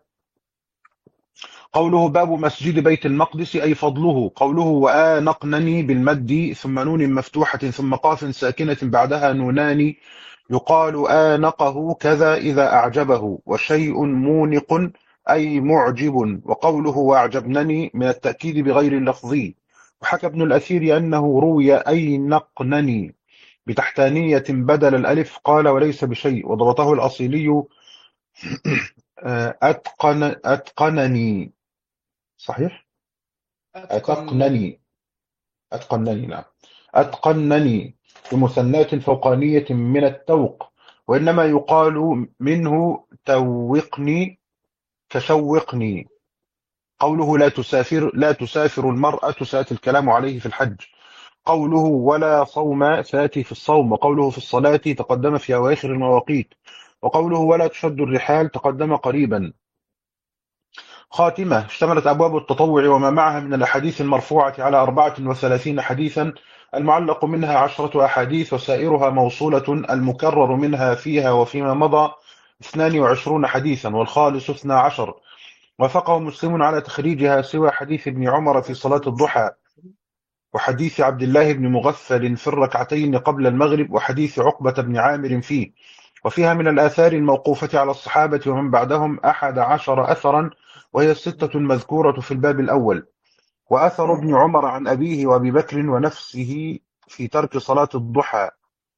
قوله باب مسجد بيت المقدس أي فضله. قوله وآنقنني بالمد ثم نون مفتوحة ثم قاف ساكنة بعدها نونان، يقال آنقه كذا إذا أعجبه، وشيء مونق أي معجب. وقوله وأعجبنني من التأكيد بغير اللفظي. وحكى ابن الأثير أنه روي أي نقنني بتحتانية بدل الألف، قال وليس بشيء، وضبطه الأصيلي آه، أتقن أتقنني صحيح؟ أتقنني. أتقنني أتقنني نعم أتقنني بمثنات فوقانية من التوق، وإنما يقال منه توقني كشوقني. قوله لا تسافر لا تسافر المرأة سيأتي الكلام عليه في الحج. قوله ولا صوم سيأتي في الصوم. وقوله في الصلاة تقدم في أواخر المواقيت. وقوله ولا تشد الرحال تقدم قريبا. خاتمة: اشتملت أبواب التطوع وما معها من الأحاديث المرفوعة على أربعة وثلاثين حديثا، المعلق منها عشرة أحاديث وسائرها موصولة، المكرر منها فيها وفيما مضى اثنان وعشرون حديثا، والخالص اثنا عشر. وافقه مسلم على تخريجها سوى حديث ابن عمر في صلاة الضحى، وحديث عبد الله بن مغفل في الركعتين قبل المغرب، وحديث عقبة بن عامر فيه. وفيها من الآثار الموقوفة على الصحابة ومن بعدهم أحد عشر أثرا، وهي الستة المذكورة في الباب الأول. وأثر ابن عمر عن أبيه وأبي بكر ونفسه في ترك صلاة الضحى،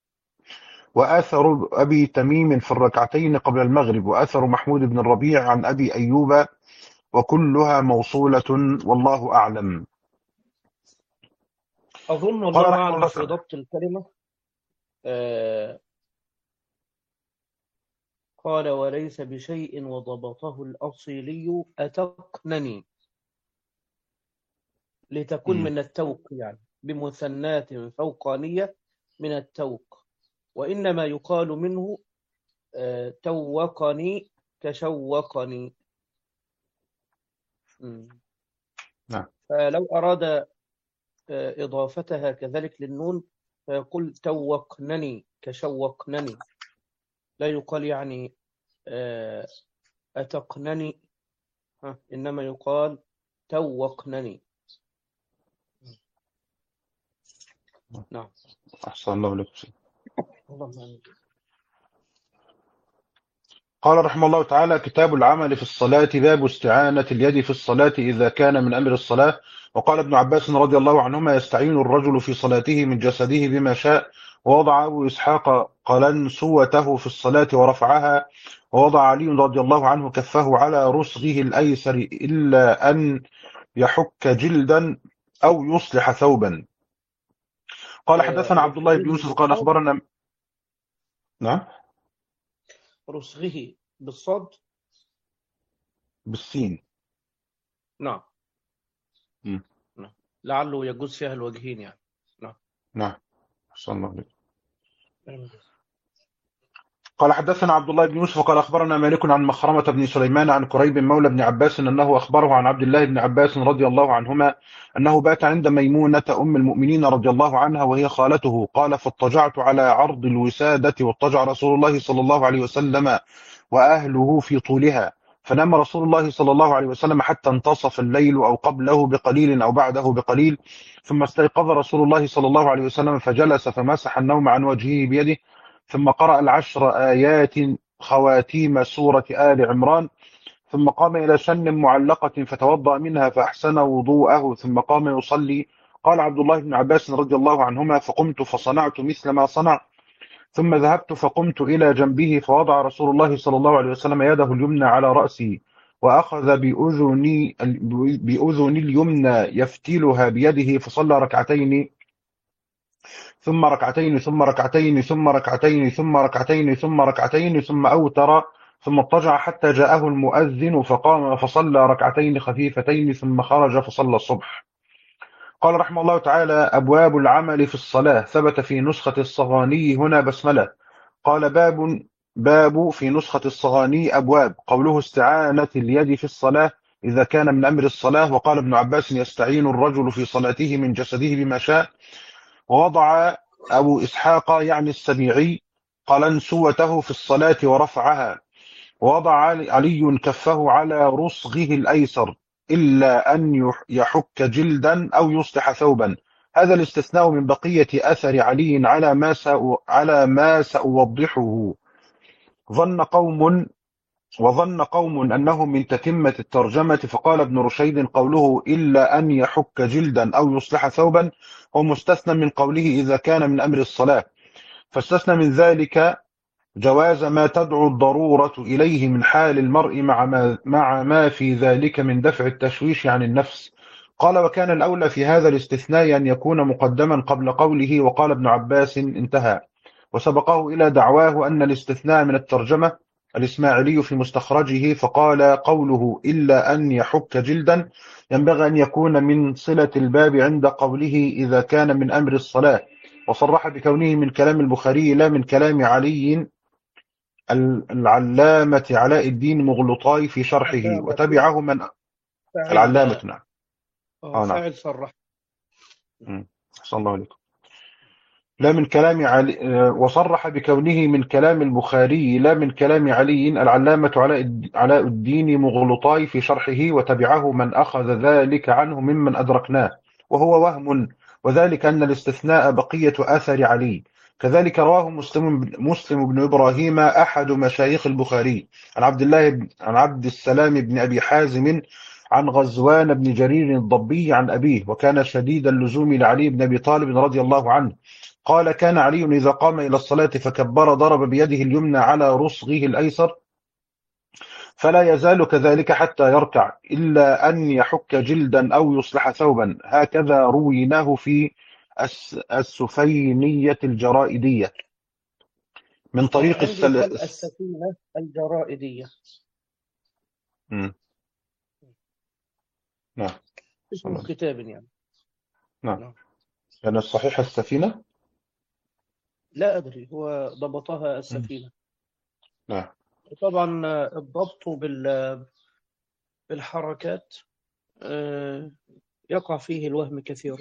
وآثر أبي تميم في الركعتين قبل المغرب، وآثر محمود بن الربيع عن أبي أيوب، وكلها موصولة والله أعلم. أظن قال الله رحمه أعلم الله في تعالى: ضبط الكلمة. آه قال وليس بشيء وضبطه الأصيلي أتقنني، لتكون مم. من التوق، يعني بمثنات فوقانية من التوق، وإنما يقال منه آه توقني كشوقني. مم. نعم. فلو أراد آه إضافتها كذلك للنون فيقول توقنني كشوقنني، لا يقال يعني آه أتقنني، ها، إنما يقال توقنني. نعم. أحسن الله لكم. اللهم آمين. قال رحمه الله تعالى: كتاب العمل في الصلاة. باب استعانة اليد في الصلاة إذا كان من أمر الصلاة. وقال ابن عباس رضي الله عنهما: يستعين الرجل في صلاته من جسده بما شاء. ووضع أبو إسحاق قلنسوته في الصلاة ورفعها. ووضع علي رضي الله عنه كفه على رسغه الأيسر إلا أن يحك جلدا أو يصلح ثوبا. قال آه حدثنا عبد الله بن رسغه يوسف قال بالصاد. أخبرنا. نعم. رسغه بالصاد. بالسين. نعم. مم. نعم، لعله يجوز فيها الوجهين يعني. نعم. نعم. أحسن الله عليك. آمين. قال حدثنا عبد الله بن يوسف قال أخبرنا مالك عن مخرمة بن سليمان عن كريب مولى بن عباس أنه أخبره عن عبد الله بن عباس رضي الله عنهما أنه بات عند ميمونة أم المؤمنين رضي الله عنها وهي خالته. قال: فاضطجعت على عرض الوسادة، واضطجع رسول الله صلى الله عليه وسلم وأهله في طولها، فنام رسول الله صلى الله عليه وسلم حتى انتصف الليل أو قبله بقليل أو بعده بقليل، ثم استيقظ رسول الله صلى الله عليه وسلم فجلس فمسح النوم عن وجهه بيده، ثم قرأ العشر آيات خواتيم سورة آل عمران، ثم قام إلى شن معلقة فتوضأ منها فأحسن وضوءه، ثم قام يصلي. قال عبد الله بن عباس رضي الله عنهما: فقمت فصنعت مثل ما صنع، ثم ذهبت فقمت إلى جنبه فوضع رسول الله صلى الله عليه وسلم يده اليمنى على رأسي، وأخذ بأذني بأذني اليمنى يفتلها بيده، فصلى ركعتين ثم ركعتين ثم ركعتين ثم ركعتين ثم ركعتين ثم ركعتين ثم أوتر، ثم اضطجع حتى جاءه المؤذن فقام فصلى ركعتين خفيفتين ثم خرج فصلى الصبح. قال رحمه الله تعالى: أبواب العمل في الصلاة. ثبت في نسخة الصغاني هنا بسملة. قال: باب باب في نسخة الصغاني أبواب. قوله استعانة اليد في الصلاة إذا كان من أمر الصلاة. وقال ابن عباس: يستعين الرجل في صلاته من جسده بما شاء. ووضع أبو إسحاق يعني السبيعي قلنسوته في الصلاة ورفعها. ووضع علي كفه على رسغه الأيسر إلا أن يحك جلدا أو يصلح ثوبا. هذا الاستثناء من بقية أثر علي على ما على ما سأوضحه. ظن قوم وظن قوم أنه من تتمة الترجمة، فقال ابن رشيد: قوله إلا أن يحك جلدا أو يصلح ثوبا هو مستثنى من قوله إذا كان من أمر الصلاة، فاستثنى من ذلك جواز ما تدعو الضرورة إليه من حال المرء مع ما, مع ما في ذلك من دفع التشويش عن النفس. قال وكان الأولى في هذا الاستثناء أن يكون مقدما قبل قوله وقال ابن عباس انتهى. وسبقه إلى دعواه أن الاستثناء من الترجمة الإسماعيلي في مستخرجه، فقال قوله إلا أن يحك جلدا ينبغي أن يكون من صلة الباب عند قوله إذا كان من أمر الصلاة، وصرح بكونه من كلام البخاري لا من كلام علي العلامة علاء الدين مغلطاي في شرحه، علامة وتبعه من فاعل. العلامة. نعم. آه آه نعم. فاعل صرح. مم. أحسن الله عليكم. لا من كلام علي، وصرح بكونه من كلام البخاري لا من كلام علي العلامة علاء الدين مغلطاي في شرحه، وتبعه من أخذ ذلك عنه ممن أدركناه، وهو وهم، وذلك أن الاستثناء بقية أثر علي. كذلك رواه مسلم مسلم بن إبراهيم أحد مشايخ البخاري عن عبد الله بن عن عبد السلام بن أبي حازم عن غزوان بن جرير الضبي عن أبيه، وكان شديد اللزوم لعلي بن أبي طالب رضي الله عنه. قال كان علي إذا قام إلى الصلاة فكبر ضرب بيده اليمنى على رصغه الأيسر فلا يزال كذلك حتى يركع، إلا أن يحك جلدا أو يصلح ثوبا. هكذا رويناه في السفينية الجرائدية من طريق عندي السل... قال السفينة الجرائدية. مم. نعم. اسم كتاب يعني. نعم. نعم. يعني الصحيح السفينة؟ لا أدري، هو ضبطها السفينة. نعم. طبعا الضبط بال بالحركات يقع فيه الوهم كثيرا.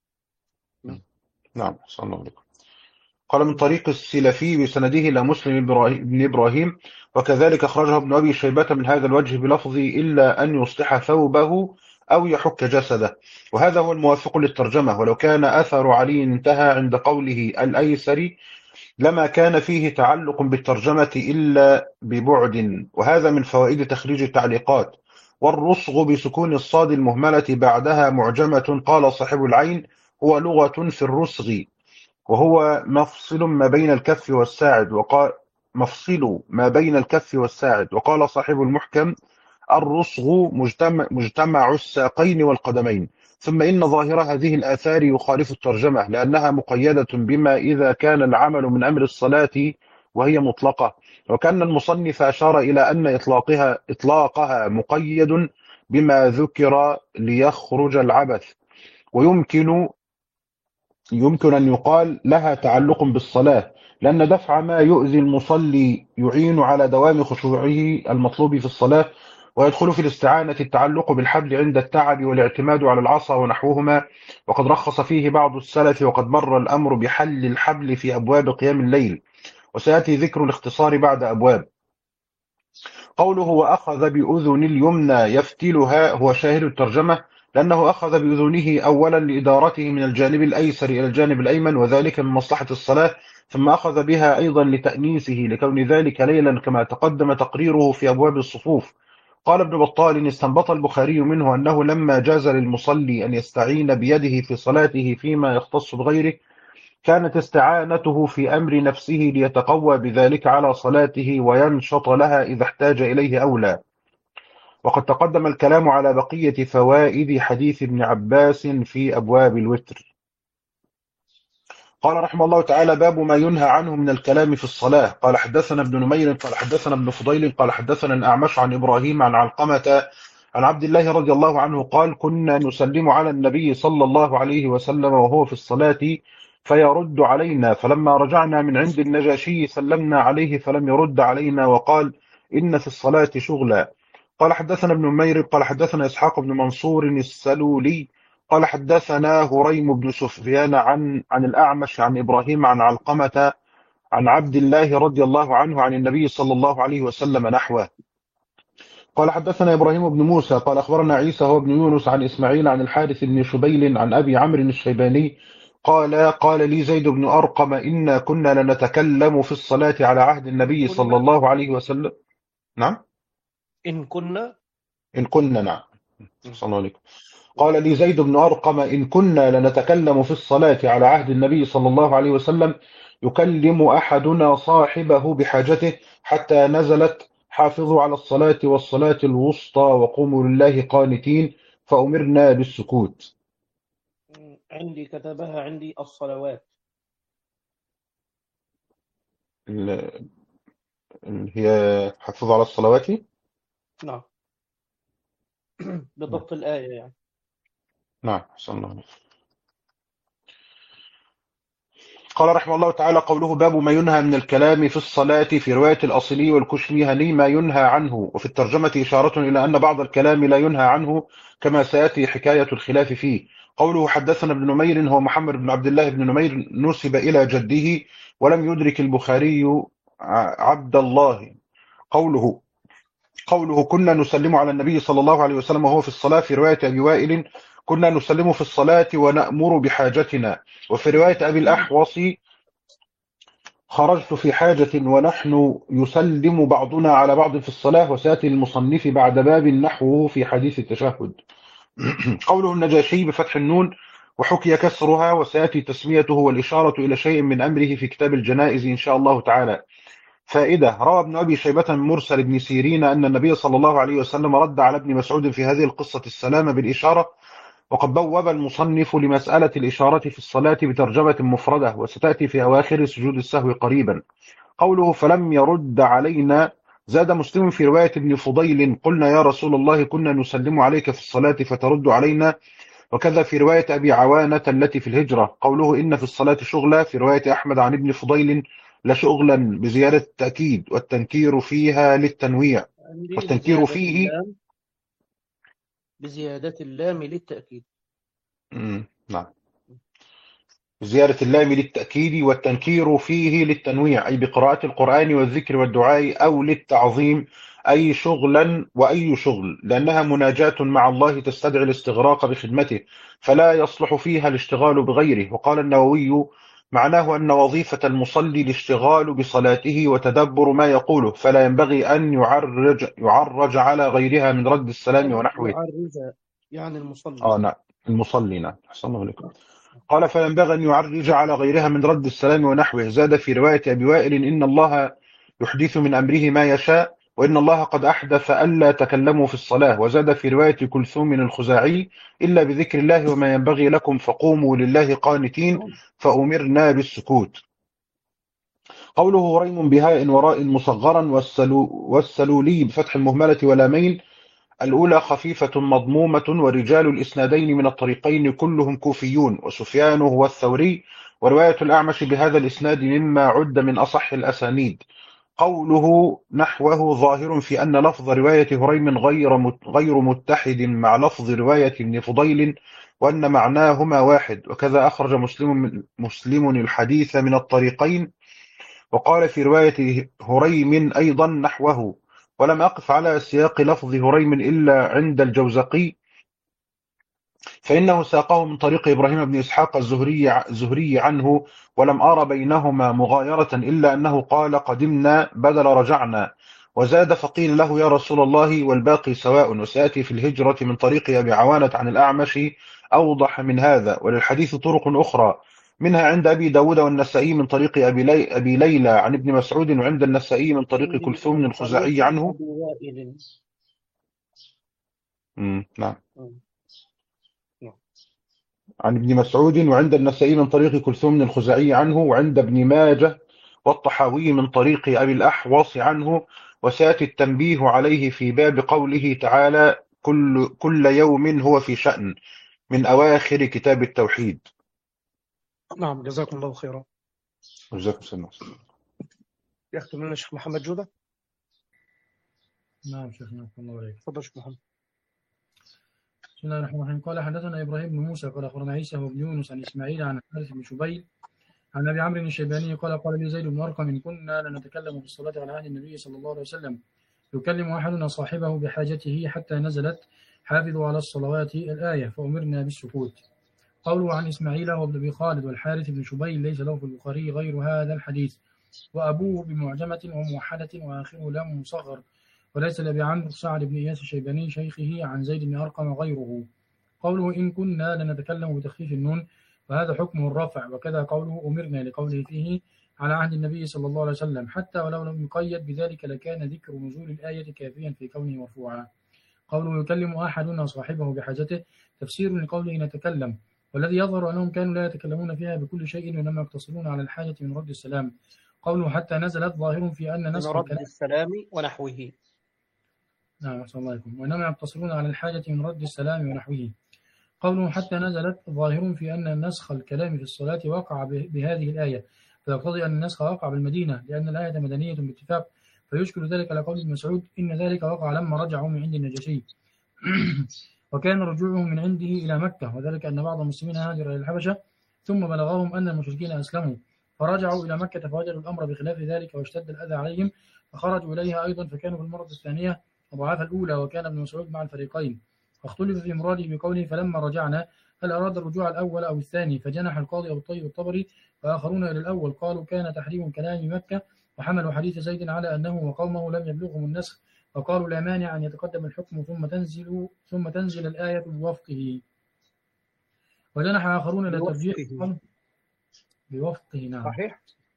نعم. صلى الله عليه وسلم. قال من طريق السلفي بسنده إلى مسلم بن إبراهيم، وكذلك أخرجه ابن أبي شيبة من هذا الوجه بلفظ إلا أن يصلح ثوبه أو يحك جسده، وهذا هو الموافق للترجمة. ولو كان أثر علي انتهى عند قوله الأيسر لما كان فيه تعلق بالترجمة إلا ببعد، وهذا من فوائد تخريج التعليقات. والرصغ بسكون الصاد المهملة بعدها معجمة. قال صاحب العين هو لغة في الرصغ، وهو مفصل ما بين الكف والساعد، وقال مفصل ما بين الكف والساعد. وقال صاحب المحكم الرصغ مجتمع, مجتمع الساقين والقدمين. ثم إن ظاهر هذه الآثار يخالف الترجمة، لأنها مقيدة بما إذا كان العمل من أمر الصلاة وهي مطلقة، وكان المصنف أشار إلى أن إطلاقها, إطلاقها مقيد بما ذكر ليخرج العبث، ويمكن يمكن أن يقال لها تعلق بالصلاة، لأن دفع ما يؤذي المصلي يعين على دوام خشوعه المطلوب في الصلاة، ويدخل في الاستعانة التعلق بالحبل عند التعب والاعتماد على العصا ونحوهما، وقد رخص فيه بعض السلف، وقد مر الأمر بحل الحبل في أبواب قيام الليل، وسيأتي ذكر الاختصار بعد أبواب. قوله وأخذ بأذن اليمنى يفتلها هو شاهد الترجمة، لأنه أخذ بأذنه أولا لإدارته من الجانب الأيسر إلى الجانب الأيمن، وذلك من مصلحة الصلاة، ثم أخذ بها أيضا لتأنيسه لكون ذلك ليلا كما تقدم تقريره في أبواب الصفوف. قال ابن بطال استنبط البخاري منه أنه لما جاز للمصلي أن يستعين بيده في صلاته فيما يختص بغيره، كانت استعانته في أمر نفسه ليتقوى بذلك على صلاته وينشط لها إذا احتاج إليه أولى. وقد تقدم الكلام على بقية فوائد حديث ابن عباس في أبواب الوتر. قال رحمه الله تعالى باب ما ينهى عنه من الكلام في الصلاة. قال حدثنا ابن نمير قال حدثنا ابن فضيل قال حدثنا الأعمش عن إبراهيم عن علقمة عن عبد الله رضي الله عنه قال كنا نسلم على النبي صلى الله عليه وسلم وهو في الصلاة فيرد علينا، فلما رجعنا من عند النجاشي سلمنا عليه فلم يرد علينا، وقال إن في الصلاة شغلا. قال حدثنا ابن نمير قال حدثنا إسحاق بن منصور السلولي قال حدثنا هريم بن سفيان عن عن الأعمش عن إبراهيم عن علقمة عن عبد الله رضي الله عنه عن النبي صلى الله عليه وسلم نحوه. قال حدثنا إبراهيم بن موسى قال أخبرنا عيسى هو بن يونس عن إسماعيل عن الحارث بن شبيل عن أبي عمرو الشيباني قال قال لي زيد بن أرقم إنا كنا لنتكلم في الصلاة على عهد النبي صلى الله عليه وسلم. نعم إن كنا إن كنا نعم صلى الله عليكم. قال لي زيد بن أرقم إن كنا لنتكلم في الصلاة على عهد النبي صلى الله عليه وسلم يكلم أحدنا صاحبه بحاجته حتى نزلت حافظوا على الصلاة والصلاة الوسطى وقوموا لله قانتين فأمرنا بالسكوت. عندي كتبها عندي الصلوات. ال- اللي هي حافظوا على الصلوات. نعم. بضبط الآية يعني. نعم أحسن الله عليك. قال رحمه الله تعالى قوله باب ما ينهى من الكلام في الصلاة في رواية الأصلي والكشميهني ما ينهى عنه، وفي الترجمة إشارة إلى أن بعض الكلام لا ينهى عنه كما سيأتي حكاية الخلاف فيه. قوله حدثنا ابن نمير هو محمد بن عبد الله بن نمير نسب إلى جده ولم يدرك البخاري ع- عبد الله. قوله قوله كنا نسلم على النبي صلى الله عليه وسلم وهو في الصلاة في رواية أبي وائل كنا نسلم في الصلاة ونأمر بحاجتنا. وفي رواية أبي الأحوص خرجت في حاجة ونحن يسلم بعضنا على بعض في الصلاة. وسيأتي المصنف بعد باب نحوه في حديث التشهد. قوله النجاشي بفتح النون وحكي كسرها وسيأتي تسميته والإشارة إلى شيء من أمره في كتاب الجنائز إن شاء الله تعالى. فائدة: روى ابن أبي شيبة من مرسل ابن سيرين أن النبي صلى الله عليه وسلم رد على ابن مسعود في هذه القصة السلام بالإشارة. وقد بوب المصنف لمسألة الإشارة في الصلاة بترجمة مفردة وستأتي في أواخر سجود السهو قريبا. قوله فلم يرد علينا زاد مسلم في رواية ابن فضيل قلنا يا رسول الله كنا نسلم عليك في الصلاة فترد علينا. وكذا في رواية أبي عوانة التي في الهجرة قوله إن في الصلاة شغلا في رواية أحمد عن ابن فضيل لشغلا بزيادة التأكيد والتنكير فيها للتنويع عندي والتنكير بزيادة فيه اللام بزيادة اللام للتأكيد. مم. نعم زيارة اللام للتأكيد والتنكير فيه للتنويع أي بقراءة القرآن والذكر والدعاء أو للتعظيم أي شغلا وأي شغل لأنها مناجاة مع الله تستدعي الاستغراق بخدمته فلا يصلح فيها الاشتغال بغيره. وقال النووي معناه أن وظيفة المصلي الاشتغال بصلاته وتدبر ما يقوله فلا ينبغي أن يعرج, يعرج على غيرها من رد السلام ونحوه. يعرج يعني المصلي. آه نعم المصلي. نعم أحسن الله عليكم. قال فينبغي أن يعرج على غيرها من رد السلام ونحوه. زاد في رواية أبي وائل إن الله يحدث من أمره ما يشاء وإن الله قد أحدث ألا تكلموا في الصلاة. وزاد في رواية كلثوم الخزاعي إلا بذكر الله وما ينبغي لكم فقوموا لله قانتين فأمرنا بالسكوت. قوله ريم بهاء وراء مصغرا والسلو والسلولي بفتح المهملة ولامين الأولى خفيفة مضمومة ورجال الإسنادين من الطريقين كلهم كوفيون وسفيان هو الثوري. ورواية الأعمش بهذا الإسناد مما عد من أصح الأسانيد. قوله نحوه ظاهر في أن لفظ رواية هريم غير غير متحد مع لفظ رواية ابن فضيل وأن معناهما واحد. وكذا أخرج مسلم مسلم الحديث من الطريقين وقال في رواية هريم أيضا نحوه. ولم أقف على سياق لفظ هريم إلا عند الجوزقي فإنه ساقه من طريق إبراهيم بن إسحاق الزهري زهري عنه ولم أر بينهما مغايرة إلا أنه قال قدمنا بدل رجعنا. وزاد فقيل له يا رسول الله والباقي سواء. وسيأتي في الهجرة من طريق أبي عوانة عن الأعمش أوضح من هذا. وللحديث طرق أخرى منها عند أبي داود والنسائي من طريق أبي, لي... أبي ليلى عن ابن مسعود وعند النسائي من طريق كلثوم الخزاعي عنه. مم. نعم عن ابن مسعود وعند النسائي من طريق كلثوم الخزاعي عنه وعند ابن ماجه والطحاوي من طريق أبي الأحوص عنه. وسيأتي التنبيه عليه في باب قوله تعالى كل, كل يوم هو في شأن من أواخر كتاب التوحيد. نعم جزاكم الله خيرا. جزاكم الله. يختم لنا الشيخ محمد جودة. نعم شيخنا الله عليك. تفضل شيخ محمد. بسم الله الرحمن الرحيم. قال حدثنا إبراهيم بن موسى قال أخبرنا عيسى وابن يونس عن إسماعيل عن الحارث بن شبيل عن أبي عمرو الشيباني قال قال لي زيد بن أرقم كنا لنتكلم في الصلاة على عهد النبي صلى الله عليه وسلم يكلم أحدنا صاحبه بحاجته حتى نزلت حافظوا على الصلوات الآية فأمرنا بالسكوت. قوله عن إسماعيل وابن أبي خالد والحارث بن شبيل ليس له في البخاري غير هذا الحديث وأبوه بمعجمة وموحدة وآخره لام مصغر وليس لأبي عمرو سعد بن إياس الشيباني شيخه عن زيد بن أرقم غيره. قوله إن كنا لنتكلم بتخفيف النون فهذا حكمه الرفع. وكذا قوله أمرنا لقوله فيه على عهد النبي صلى الله عليه وسلم، حتى ولو لم يقيد بذلك لكان ذكر نزول الآية كافيا في كونه مرفوعا. قوله يكلم أحدنا صاحبه بحاجته تفسير لقوله نتكلم، والذي يظهر أنهم كانوا لا يتكلمون فيها بكل شيء وإنما يقتصرون على الحاجة من رد السلام. قوله حتى نزلت ظاهر في أن من نسخ رد الكلام السلام ونحوه. نعم صلى الله عليكم. وإنما يقتصرون على الحاجة من رد السلام ونحوه. قوله حتى نزلت ظاهر في أن نسخ الكلام في الصلاة وقع بهذه الآية، فيقتضي أن النسخ وقع بالمدينة لأن الآية مدنية باتفاق، فيشكل ذلك على قول ابن مسعود إن ذلك وقع لما رجعوا من عند النجاشي وكان رجوعهم من عنده إلى مكة، وذلك أن بعض المسلمين هاجر إلى الحبشة ثم بلغهم أن المشركين أسلموا فرجعوا إلى مكة فوجدوا الأمر بخلاف ذلك واشتد الأذى عليهم فخرجوا إليها أيضا، فكانوا في المرة الثانية أضعاف الأولى، وكان ابن مسعود مع الفريقين. واختلف في مراده بقوله فلما رجعنا هل أراد الرجوع الأول أو الثاني، فجنح القاضي أبو الطيب الطبري وآخرون إلى الأول قالوا كان تحريم كلام مكة، وحملوا حديث زيد على أنه وقومه لم يبلغهم النسخ، وقالوا لا مانع أن يتقدم الحكم ثم تنزل ثم تنزل الآية بوفقه. وجنح آخرون إلى الترجيح بوفقه. نعم صحيح.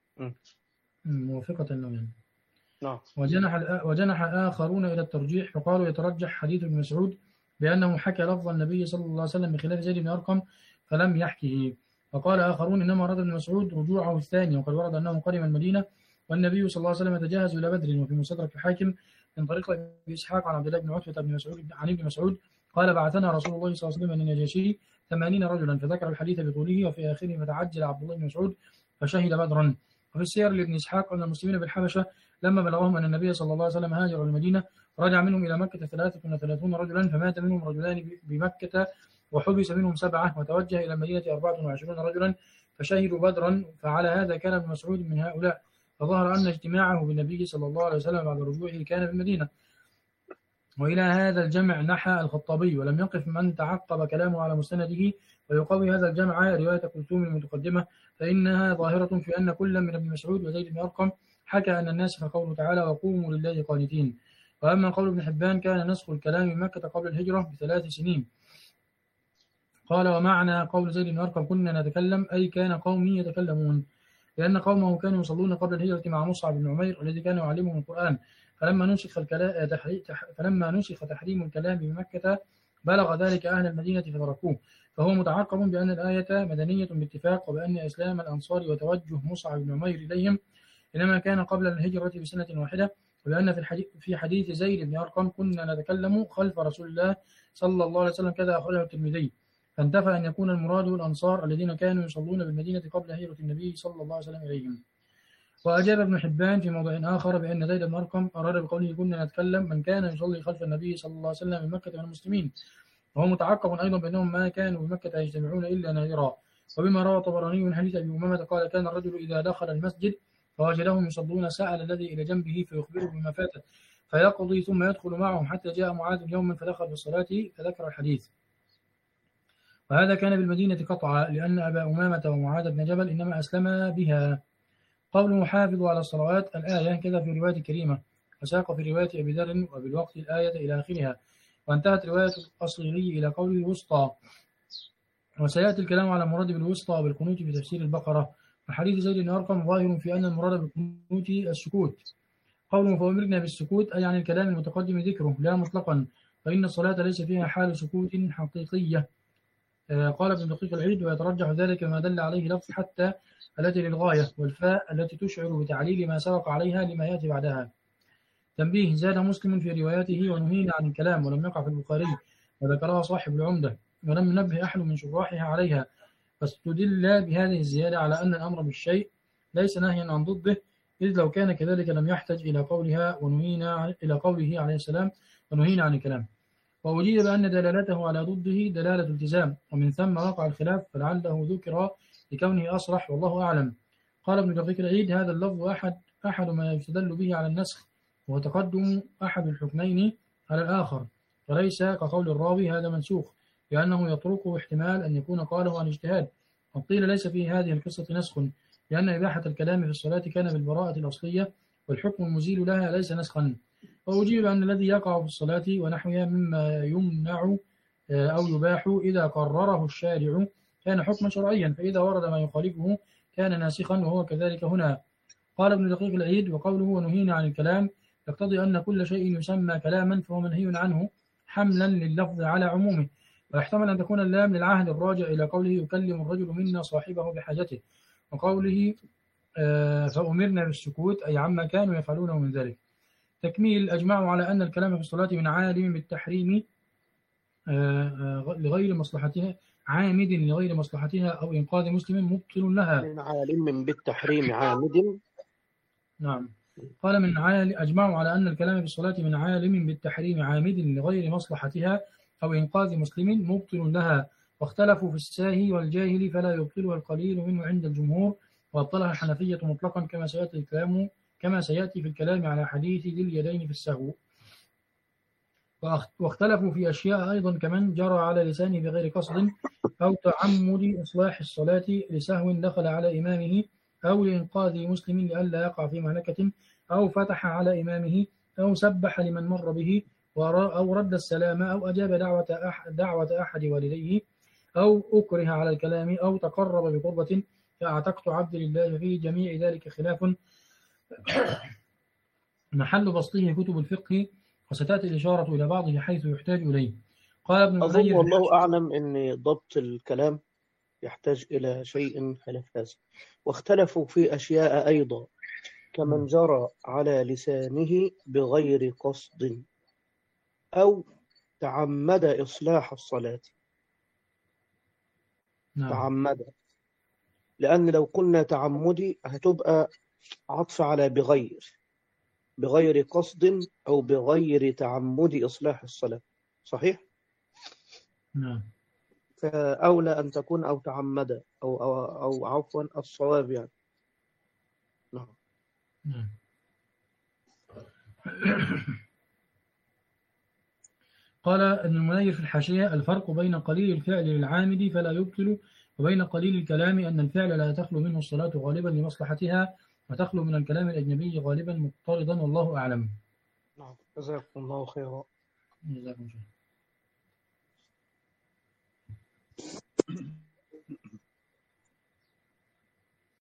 موافقة النوم. نعم. وجنح وجنح آخرون إلى الترجيح فقالوا يترجح حديث ابن مسعود بأنه حكى لفظ النبي صلى الله عليه وسلم بخلاف زيد بن أرقم فلم يحكه. وقال آخرون إنما أراد ابن مسعود رجوعه الثاني، وقد ورد أنه قدم المدينة والنبي صلى الله عليه وسلم يتجهز إلى بدر. وفي مستدرك الحاكم من طريق ابي اسحاق عن عبد الله بن عتبة بن مسعود عن ابن مسعود قال بعثنا رسول الله صلى الله عليه وسلم من النجاشي ثمانين رجلا، فذكر الحديث بطوله وفي آخره فتعجل عبد الله بن مسعود فشهد بدرا. وفي السير لابن اسحاق أن المسلمين بالحبشة لما بلغهم أن النبي صلى الله عليه وسلم هاجر المدينة رجع منهم إلى مكة ثلاثة وثلاثون رجلا، فمات منهم رجلان بمكة وحبس منهم سبعة، وتوجه إلى المدينة أربعة وعشرون رجلا فشهدوا بدرا. فعلى هذا كان ابن مسعود من هؤلاء، فظهر أن اجتماعه بالنبي صلى الله عليه وسلم بعد رجوعه كان في المدينة. وإلى هذا الجمع نحى الخطابي، ولم يقف من تعقب كلامه على مستنده، ويقوي هذا الجمع رواية كلثوم المتقدمة، فإنها ظاهرة في أن كل من ابن مسعود وزيد بن أرقم حكى أن الناس فقوله تعالى وقوموا لله قانتين. وأما قول ابن حبان كان نسخ الكلام من مكة قبل الهجرة بثلاث سنين. قال ومعنى قول زيد بن أرقم كنا نتكلم أي كان قومي يتكلمون، لأن قومه كانوا يصلون قبل الهجرة مع مصعب بن عمير الذي كان يعلمهم القرآن، فلما نسخ الكلام فلما نسخ تحريم الكلام بمكة بلغ ذلك أهل المدينة فتركوه، فهو متعقب بأن الآية مدنية باتفاق، وبأن إسلام الأنصار وتوجه مصعب بن عمير إليهم إنما كان قبل الهجرة بسنة واحدة، ولأن في الحديث في حديث زيد بن أرقم كنا نتكلم خلف رسول الله صلى الله عليه وسلم كذا أخرجه الترمذي، فانتفى أن يكون المراد الأنصار الذين كانوا يصلون بالمدينة قبل هجرة النبي صلى الله عليه وسلم إليهم. وأجاب ابن حبان في موضع آخر بأن زيد بن أرقم أراد بقوله كنا نتكلم من كان يصلي خلف النبي صلى الله عليه وسلم من مكة من المسلمين، وهو متعقب أيضا بأنهم ما كانوا بمكة يجتمعون إلا نادرا. وبما روى الطبراني من حديث أبي أمامة قال كان الرجل إذا دخل المسجد فوجدهم يصلون سأل الذي إلى جنبه فيخبره بما فاته فيقضي ثم يدخل معهم حتى جاء معاذ يوما فدخل في الصلاة فذكر الحديث. وهذا كان بالمدينة قطعا لأن أبا أمامة ومعاذ بن جبل إنما أسلم بها. قوله حافظوا على الصلوات الآية كذا في رواية كريمة، وساق في رواية أبي ذر وبالوقت الآية إلى آخرها، وانتهت رواية الأصيلي إلى قول الوسطى. وسيأتي الكلام على مراد بالوسطى بالقنوت في تفسير البقرة. وحديث زيد بن أرقم ظاهر في أن المراد بالقنوت السكوت. قوله فأمرنا بالسكوت أي عن الكلام المتقدم ذكره لا مطلقا، فإن الصلاة ليس فيها حال سكوت حقيقية. قال ابن دقيق العيد ويترجح ذلك ما دل عليه لفظ حتى التي للغاية، والفاء التي تشعر بتعليل ما سبق عليها لما يأتي بعدها. تنبيه زاد مسلم في رواياته ونهينا عن الكلام ولم يقع في البخاري، وذكرها صاحب العمدة ولم ينبه أحد من شراحها عليها، فاستدل بهذه الزيادة على أن الأمر بالشيء ليس نهيا عن ضده، إذ لو كان كذلك لم يحتج إلى قولها ونهينا إلى قوله عليه السلام ونهينا عن الكلام. وأجيب بأن دلالته على ضده دلالة التزام، ومن ثم وقع الخلاف فلعله ذكر لكونه أصرح والله أعلم. قال ابن دقيق العيد هذا اللفظ أحد أحد ما يستدل به على النسخ، وهو تقدم أحد الحكمين على الآخر، وليس كقول الراوي هذا منسوخ، لأنه يطرقه احتمال أن يكون قاله عن اجتهاد. وقيل ليس في هذه القصة نسخ، لأن إباحة الكلام في الصلاة كان بالبراءة الأصلية، والحكم المزيل لها ليس نسخا. وأجيب أن الذي يقع في الصلاة ونحوها مما يمنع أو يباح إذا قرره الشارع كان حكما شرعيا، فإذا ورد ما يخالفه كان ناسخا، وهو كذلك هنا. قال ابن دقيق العيد: وقوله ونهينا عن الكلام يقتضي أن كل شيء يسمى كلاما فهو منهي عنه حملا لللفظ على عمومه، ويحتمل أن تكون اللام للعهد الراجع إلى قوله يكلم الرجل منا صاحبه بحاجته، وقوله آه فأمرنا بالسكوت أي عما كانوا يفعلونه من ذلك. تكميل: أجمعوا على أن الكلام في الصلاة من عالم بالتحريم آه آه لغير مصلحتها عامد لغير مصلحتها أو إنقاذ مسلم مبطل لها. من عالم بالتحريم عامد. نعم. قال من عال أجمعوا على أن الكلام في الصلاة من عالم بالتحريم عامد لغير مصلحتها أو إنقاذ مسلم مبطل لها، واختلفوا في الساهي والجاهل فلا يبطلها القليل منه عند الجمهور، وأبطلها الحنفية مطلقا كما سيأتي الكلام كما سيأتي في الكلام على حديث ذي اليدين في السهو. واختلفوا في أشياء أيضا كمن جرى على لسانه بغير قصد أو تعمد إصلاح الصلاة لسهو دخل على إمامه أو لإنقاذ مسلم لئلا يقع في مهلكة أو فتح على إمامه أو سبح لمن مر به أو رد السلام أو أجاب دعوة أحد, دعوة أحد والديه أو أكره على الكلام أو تقرب بقربة فأعتقت عبد لله. في جميع ذلك خلاف محل بسطه كتب الفقه، وستأتي الإشارة إلى بعضه حيث يحتاج إليه. قال ابن أظن والله أعلم أن ضبط الكلام يحتاج إلى شيء خلاف هذا. واختلفوا في أشياء أيضا كمن جرى على لسانه بغير قصد أو تعمد إصلاح الصلاة. نعم. تعمد، لأن لو قلنا تعمدي هتبقى عطف على بغير بغير قصد أو بغير تعمد إصلاح الصلاة، صحيح؟ نعم. فأولى أن تكون أو تعمد أو أو, أو عفوا الصواب يعني. نعم. نعم. قال ابن المنير في الحاشية: الفرق بين قليل الفعل للعامد فلا يبطل، وبين قليل الكلام أن الفعل لا تخلو منه الصلاة غالبا لمصلحتها، وتخلو من الكلام الأجنبي غالبا مضطردا، والله أعلم. نعم. جزاكم الله خيرا. جزاكم الله.